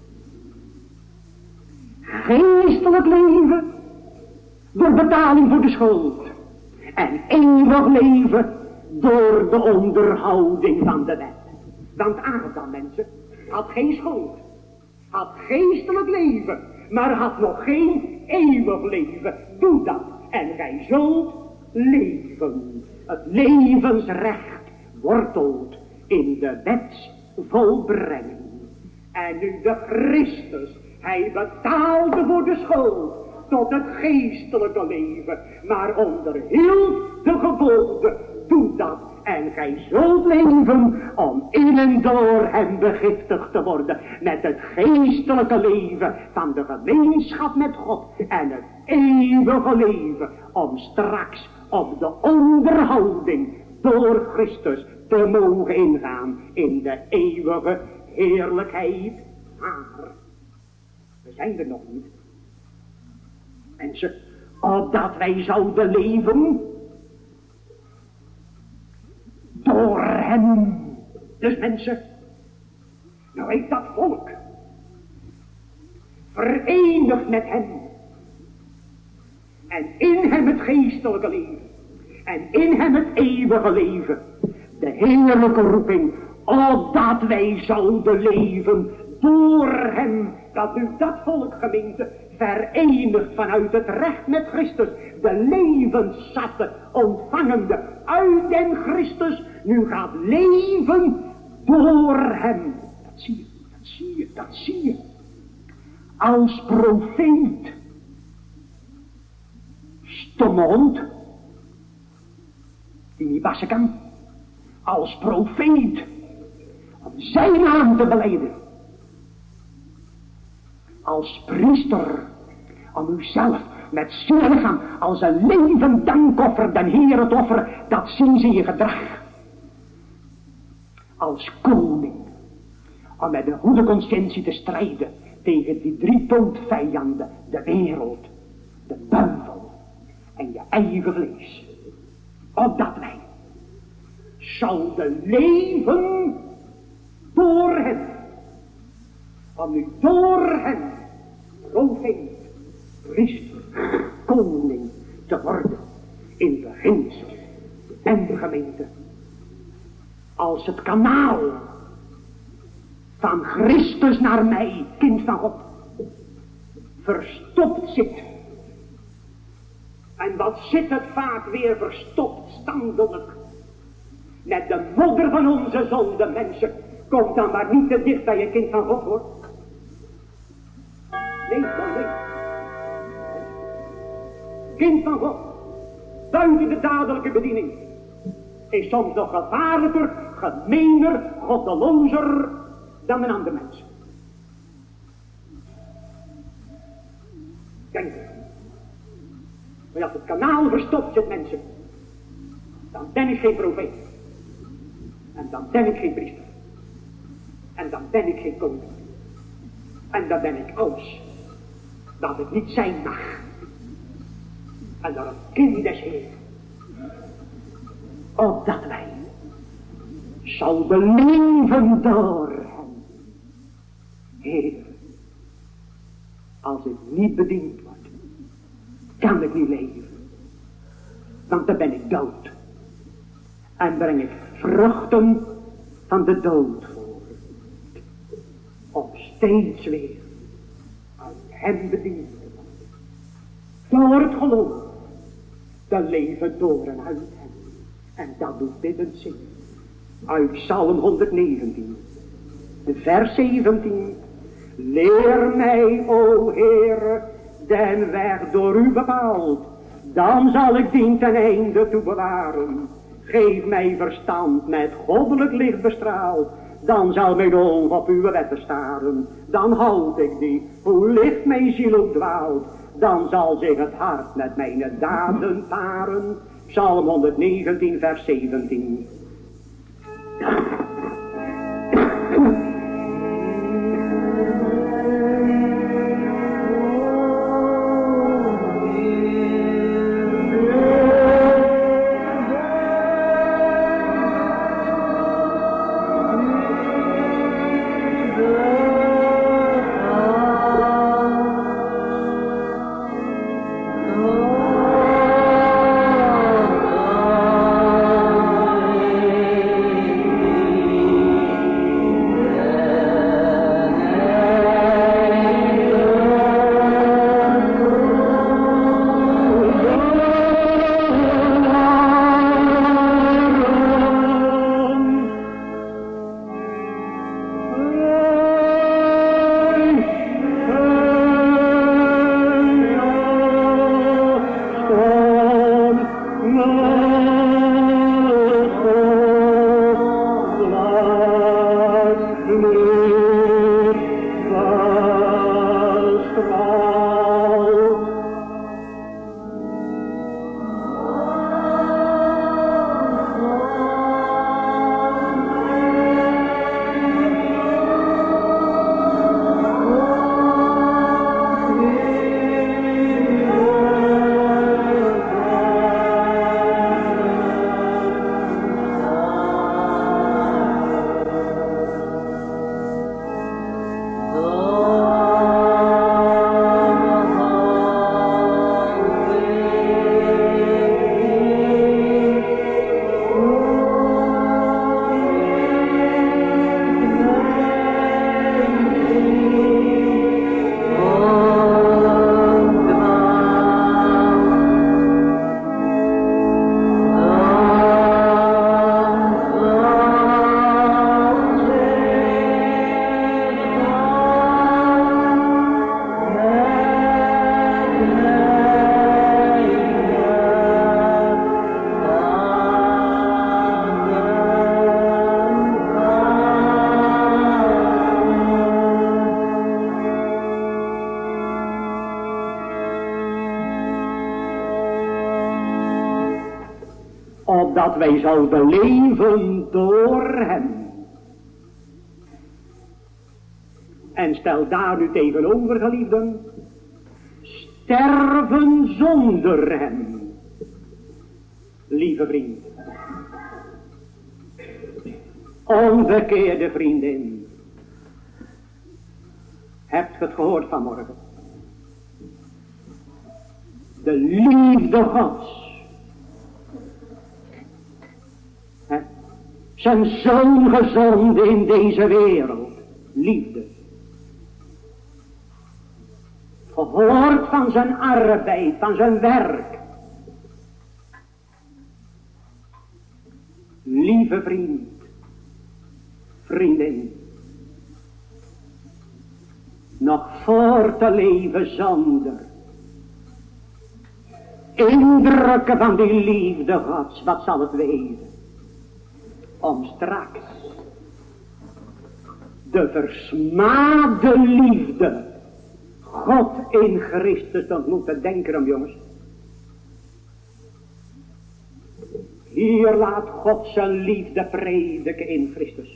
Geestelijk leven door betaling voor de schuld. En eeuwig leven door de onderhouding van de wet. Want Adam, mensen, had geen schuld. Had geestelijk leven, maar had nog geen eeuwig leven. Doe dat en gij zult leven. Het levensrecht wortelt in de wetsvolbrenging. En nu de Christus, hij betaalde voor de schuld tot het geestelijke leven, maar onderhield de geboden. Doe dat en gij zult leven om in en door hem begiftigd te worden met het geestelijke leven van de gemeenschap met God en het eeuwige leven om straks op de onderhouding door Christus te mogen ingaan in de eeuwige heerlijkheid. Maar we zijn er nog niet. Mensen, opdat wij zouden leven door hem. Dus mensen, nou heeft dat volk verenigd met hem. En in hem het geestelijke leven. En in hem het eeuwige leven. De heerlijke roeping, opdat wij zouden leven door hem. Dat nu dat volk, gemeente, verenigd vanuit het recht met Christus, de levenszatte ontvangende uit den Christus, nu gaat leven door hem. Dat zie je, dat zie je, dat zie je. Als profeet, stomme hond, die niet wassen kan, als profeet, om zijn naam te belijden. Als priester, om uzelf met ziel en lichaam als een levend dankoffer den Heer het offeren, dat zien ze in je gedrag. Als koning, om met een goede conscientie te strijden tegen die drie doodvijanden, de wereld, de duivel en je eigen vlees. Opdat wij zouden leven door hem. Van nu door hem, profeet, priester, koning te worden in beginsel en gemeente. Als het kanaal van Christus naar mij, kind van God, verstopt zit. En wat zit het vaak weer verstopt, standelijk. Met de modder van onze zonde, mensen. Kom dan maar niet te dicht bij je kind van God, hoor. Nee, dan nee. Kind van God, buiten de dadelijke bediening, is soms nog gevaarlijker, gemener, goddelozer dan een ander mens. Denk er. Maar als het kanaal verstopt zit, mensen, dan ben ik geen profeet. En dan ben ik geen priester. En dan ben ik geen koning. En dan ben ik alles dat ik niet zijn mag. En dan een kind des Heer. Opdat wij zouden leven door hem. Heer, als ik niet bediend word, kan ik niet leven. Want dan ben ik dood. En breng ik vruchten van de dood voor. Om steeds weer uit hem bediend te worden. Door het geloof. Te leven door en uit hem. En dat doet dit een zin. Uit Psalm honderdnegentien. Vers zeventien. Leer mij, o Heer, den weg door u bepaald. Dan zal ik dien ten einde toe bewaren. Geef mij verstand met goddelijk licht bestraald. Dan zal mijn oog op uw wetten staren. Dan houd ik die, hoe licht mijn ziel ook dwaalt. Dan zal zich het hart met mijn daden paren. Psalm honderdnegentien vers zeventien. Dat wij zouden leven door hem. En stel daar nu tegenover, geliefden, sterven zonder hem. Lieve vriend, omgekeerde vriendin, Hebt ge het gehoord vanmorgen? De liefde Gods. He? Zijn zoon gezonden in deze wereld. Liefde. Gehoord van zijn arbeid, van zijn werk. Lieve vriend, vriendin. Nog voor te leven zonder indrukken van die liefde Gods, wat zal het wezen? Om straks de versmade liefde God in Christus te ontmoeten. Denk erom, jongens. Hier laat God zijn liefde prediken in Christus.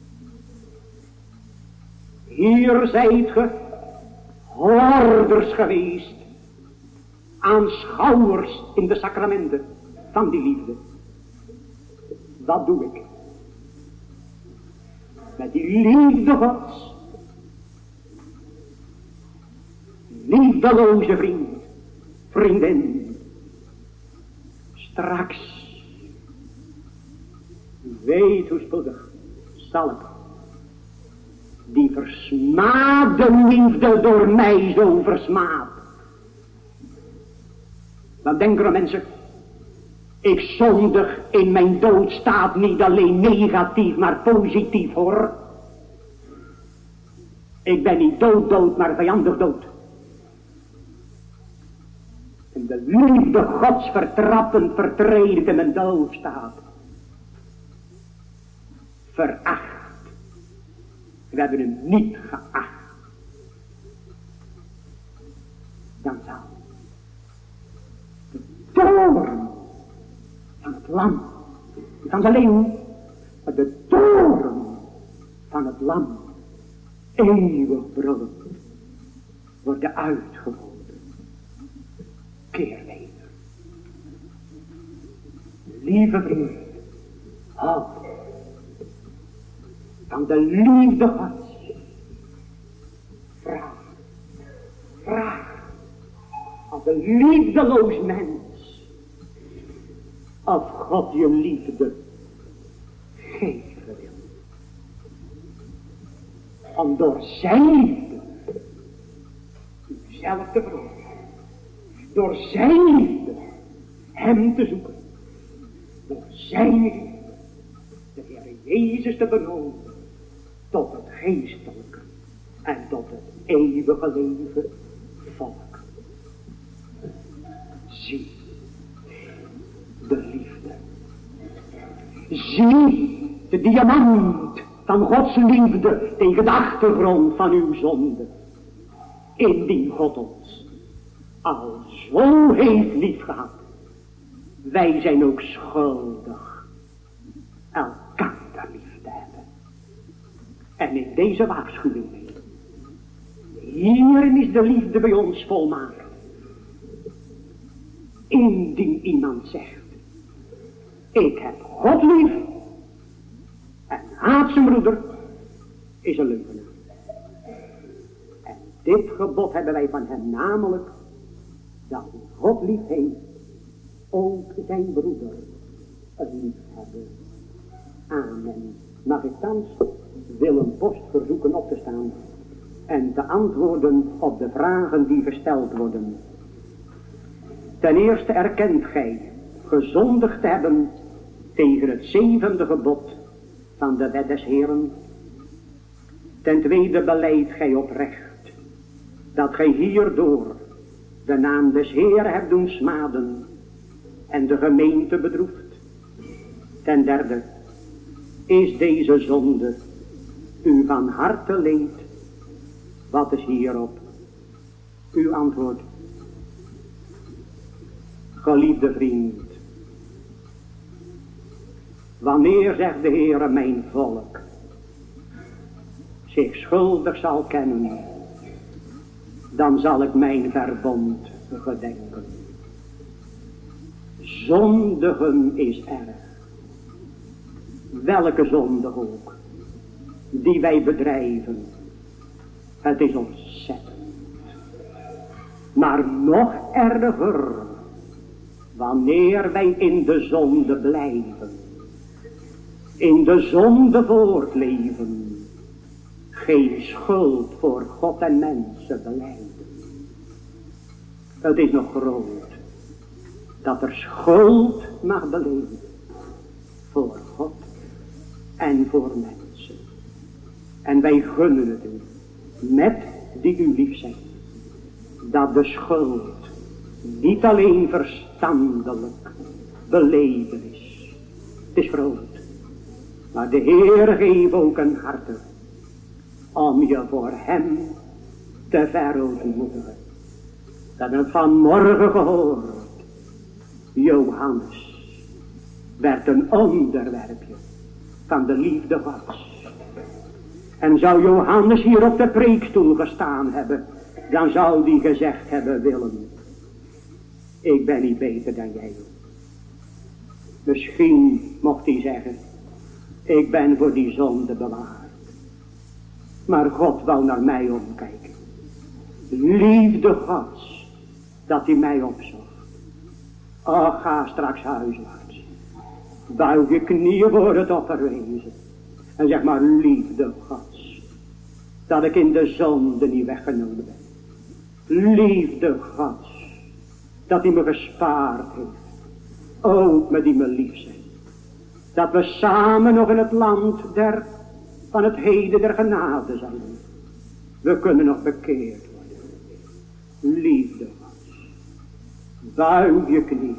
Hier zijt ge hoorders geweest, aanschouwers in de sacramenten van die liefde. Wat doe ik? Met die liefde Gods. Liefdeloze vriend, vriendin. Straks, weet hoe spoedig, zal ik die versmade liefde door mij zo versmaad. Want denk erom, mensen, ik zondig in mijn doodstaat niet alleen negatief, maar positief, hoor. Ik ben niet dood dood, maar vijandig dood. En de liefde Gods vertrappend vertreden in mijn doodstaat. Veracht. We hebben hem niet geacht. Dan zal de toorn van het lam, van de leeuw, de toorn van het lam, eeuwig brullen, worden uitgevoerd. Keer weder. Lieve vriend, houd van de liefde Gods. Vraag, vraag als een liefdeloos mens of God je liefde geven wil. Om door zijn liefde uzelf te verhogen. Door zijn liefde hem te zoeken. Door zijn liefde de Heer Jezus te benoemen tot het geestelijke en tot het eeuwige leven volk. Zie de liefde. Zie de diamant van Gods liefde tegen de achtergrond van uw zonde. Indien God ons al zo heeft lief gehad, wij zijn ook schuldig elkaar lief te hebben. En in deze waarschuwing, hierin is de liefde bij ons volmaakt. Indien iemand zegt, ik heb God lief en haat zijn broeder, is een leugenaar. En dit gebod hebben wij van hem, namelijk dat God lief heeft, ook zijn broeder lief hebben. Amen. Mag ik thans Willem Post verzoeken op te staan en te antwoorden op de vragen die gesteld worden. Ten eerste erkent gij gezondigd te hebben tegen het zevende gebod van de wet des Heeren. Ten tweede belijdt gij oprecht dat gij hierdoor de naam des Heeren hebt doen smaden en de gemeente bedroefd. Ten derde, is deze zonde u van harte leed? Wat is hierop uw antwoord? Geliefde vriend, wanneer, zegt de Heere, mijn volk zich schuldig zal kennen, dan zal ik mijn verbond gedenken. Zondigen is erg. Welke zonde ook, die wij bedrijven, Het is ontzettend. Maar nog erger, wanneer wij in de zonde blijven, in de zonde voortleven, geen schuld voor God en mensen belijden. Het is nog groot dat er schuld mag beleven voor God en voor mensen. En wij gunnen het u, met die u lief zijn, dat de schuld niet alleen verstandelijk beleven is. Het is groot. Maar de Heer geeft ook een harte om je voor hem te verootmoedigen. Dat hebben we vanmorgen gehoord. Johannes werd een onderwerpje van de liefde Gods. En zou Johannes hier op de preekstoel gestaan hebben, dan zou die gezegd hebben: Willem, ik ben niet beter dan jij. Misschien mocht hij zeggen: ik ben voor die zonde bewaard. Maar God wou naar mij omkijken. Liefde Gods, dat hij mij opzocht. Oh, ga straks huiswaarts. Buig je knieën voor het offerwezen. En zeg maar: liefde Gods, dat ik in de zonde niet weggenomen ben. Liefde Gods, dat hij me gespaard heeft. Ook met die me lief zijn. Dat we samen nog in het land der, van het heden der genade zijn. We kunnen nog bekeerd worden. Liefde Gods, buig je knieën.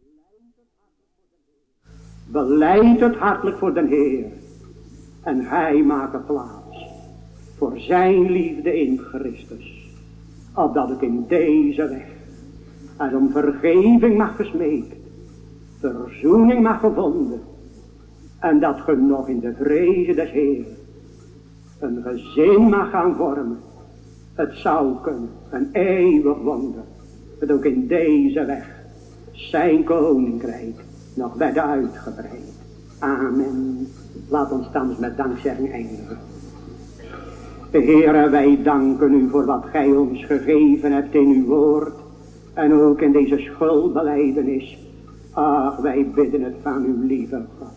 Beleid het hartelijk voor den Heer. En hij maakt plaats voor zijn liefde in Christus. Opdat ik in deze weg en om vergeving mag gesmeekt, verzoening mag gevonden, en dat ge nog in de vreze des Heeren een gezin mag gaan vormen. Het zou kunnen, een eeuwig wonder, dat ook in deze weg zijn koninkrijk nog werd uitgebreid. Amen. Laat ons thans met dankzegging eindigen. Heere, wij danken u voor wat gij ons gegeven hebt in uw woord. En ook in deze schuldbelijdenis. Ach, wij bidden het van uw lieve God.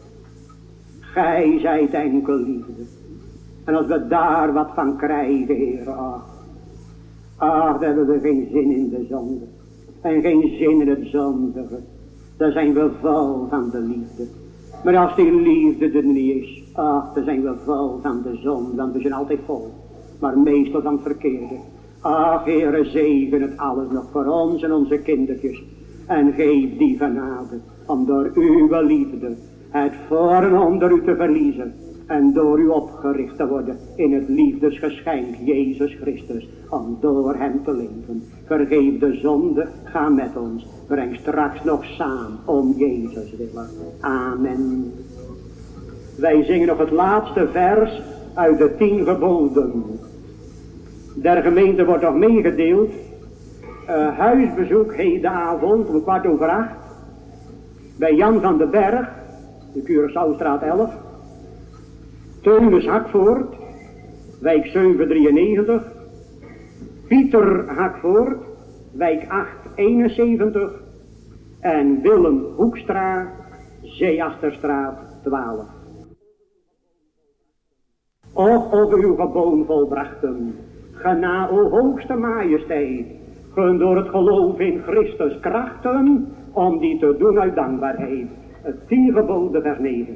Gij zijt enkel liefde. En als we daar wat van krijgen, Heere, ach. Ach, dan hebben we geen zin in de zonde. En geen zin in het zondige. Dan zijn we vol van de liefde. Maar als die liefde er niet is, ach, dan zijn we vol van de zon, want we zijn altijd vol. Maar meestal van het verkeerde. Ach, Heere, zegen het alles nog voor ons en onze kindertjes. En geef die genade om door uw liefde het voor en onder u te verliezen. En door u opgericht te worden in het liefdesgeschenk Jezus Christus. Om door hem te leven. Vergeef de zonde, ga met ons. Breng straks nog samen om Jezus willen. Amen. Wij zingen nog het laatste vers uit de tien geboden. Der gemeente wordt nog meegedeeld. Uh, huisbezoek hedenavond om kwart over acht. Bij Jan van den Berg. De Curaçaostraat elf. Teunus Hakvoort. Wijk zeven drieënnegentig. Pieter Hakvoort. Wijk acht eenenzeventig. En Willem Hoekstra. Zeeachterstraat twaalf. Och, of uw geboon volbrachten. Gena, o hoogste majesteit. Gun door het geloof in Christus krachten. Om die te doen uit dankbaarheid. Het tien geboden vers negen.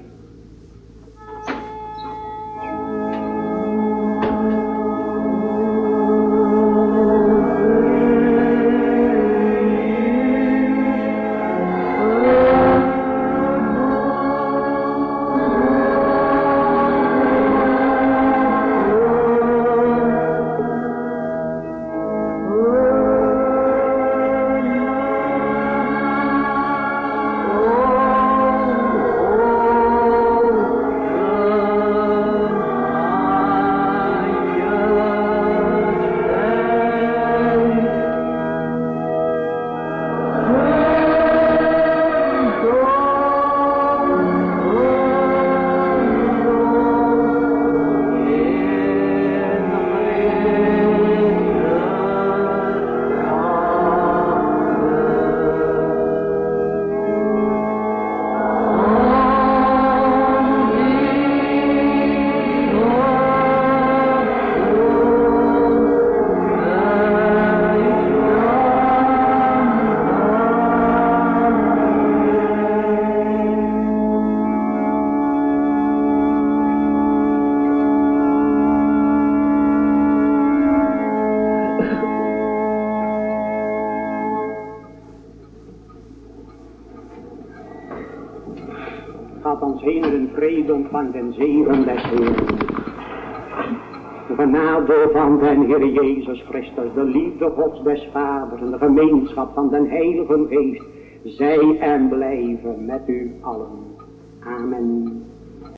Oh heen en vrede ontvangt den zegen des Heeren. De genade van den Heer Jezus Christus, de liefde Gods des Vaders en de gemeenschap van den Heilige Geest, zij en blijven met u allen. Amen.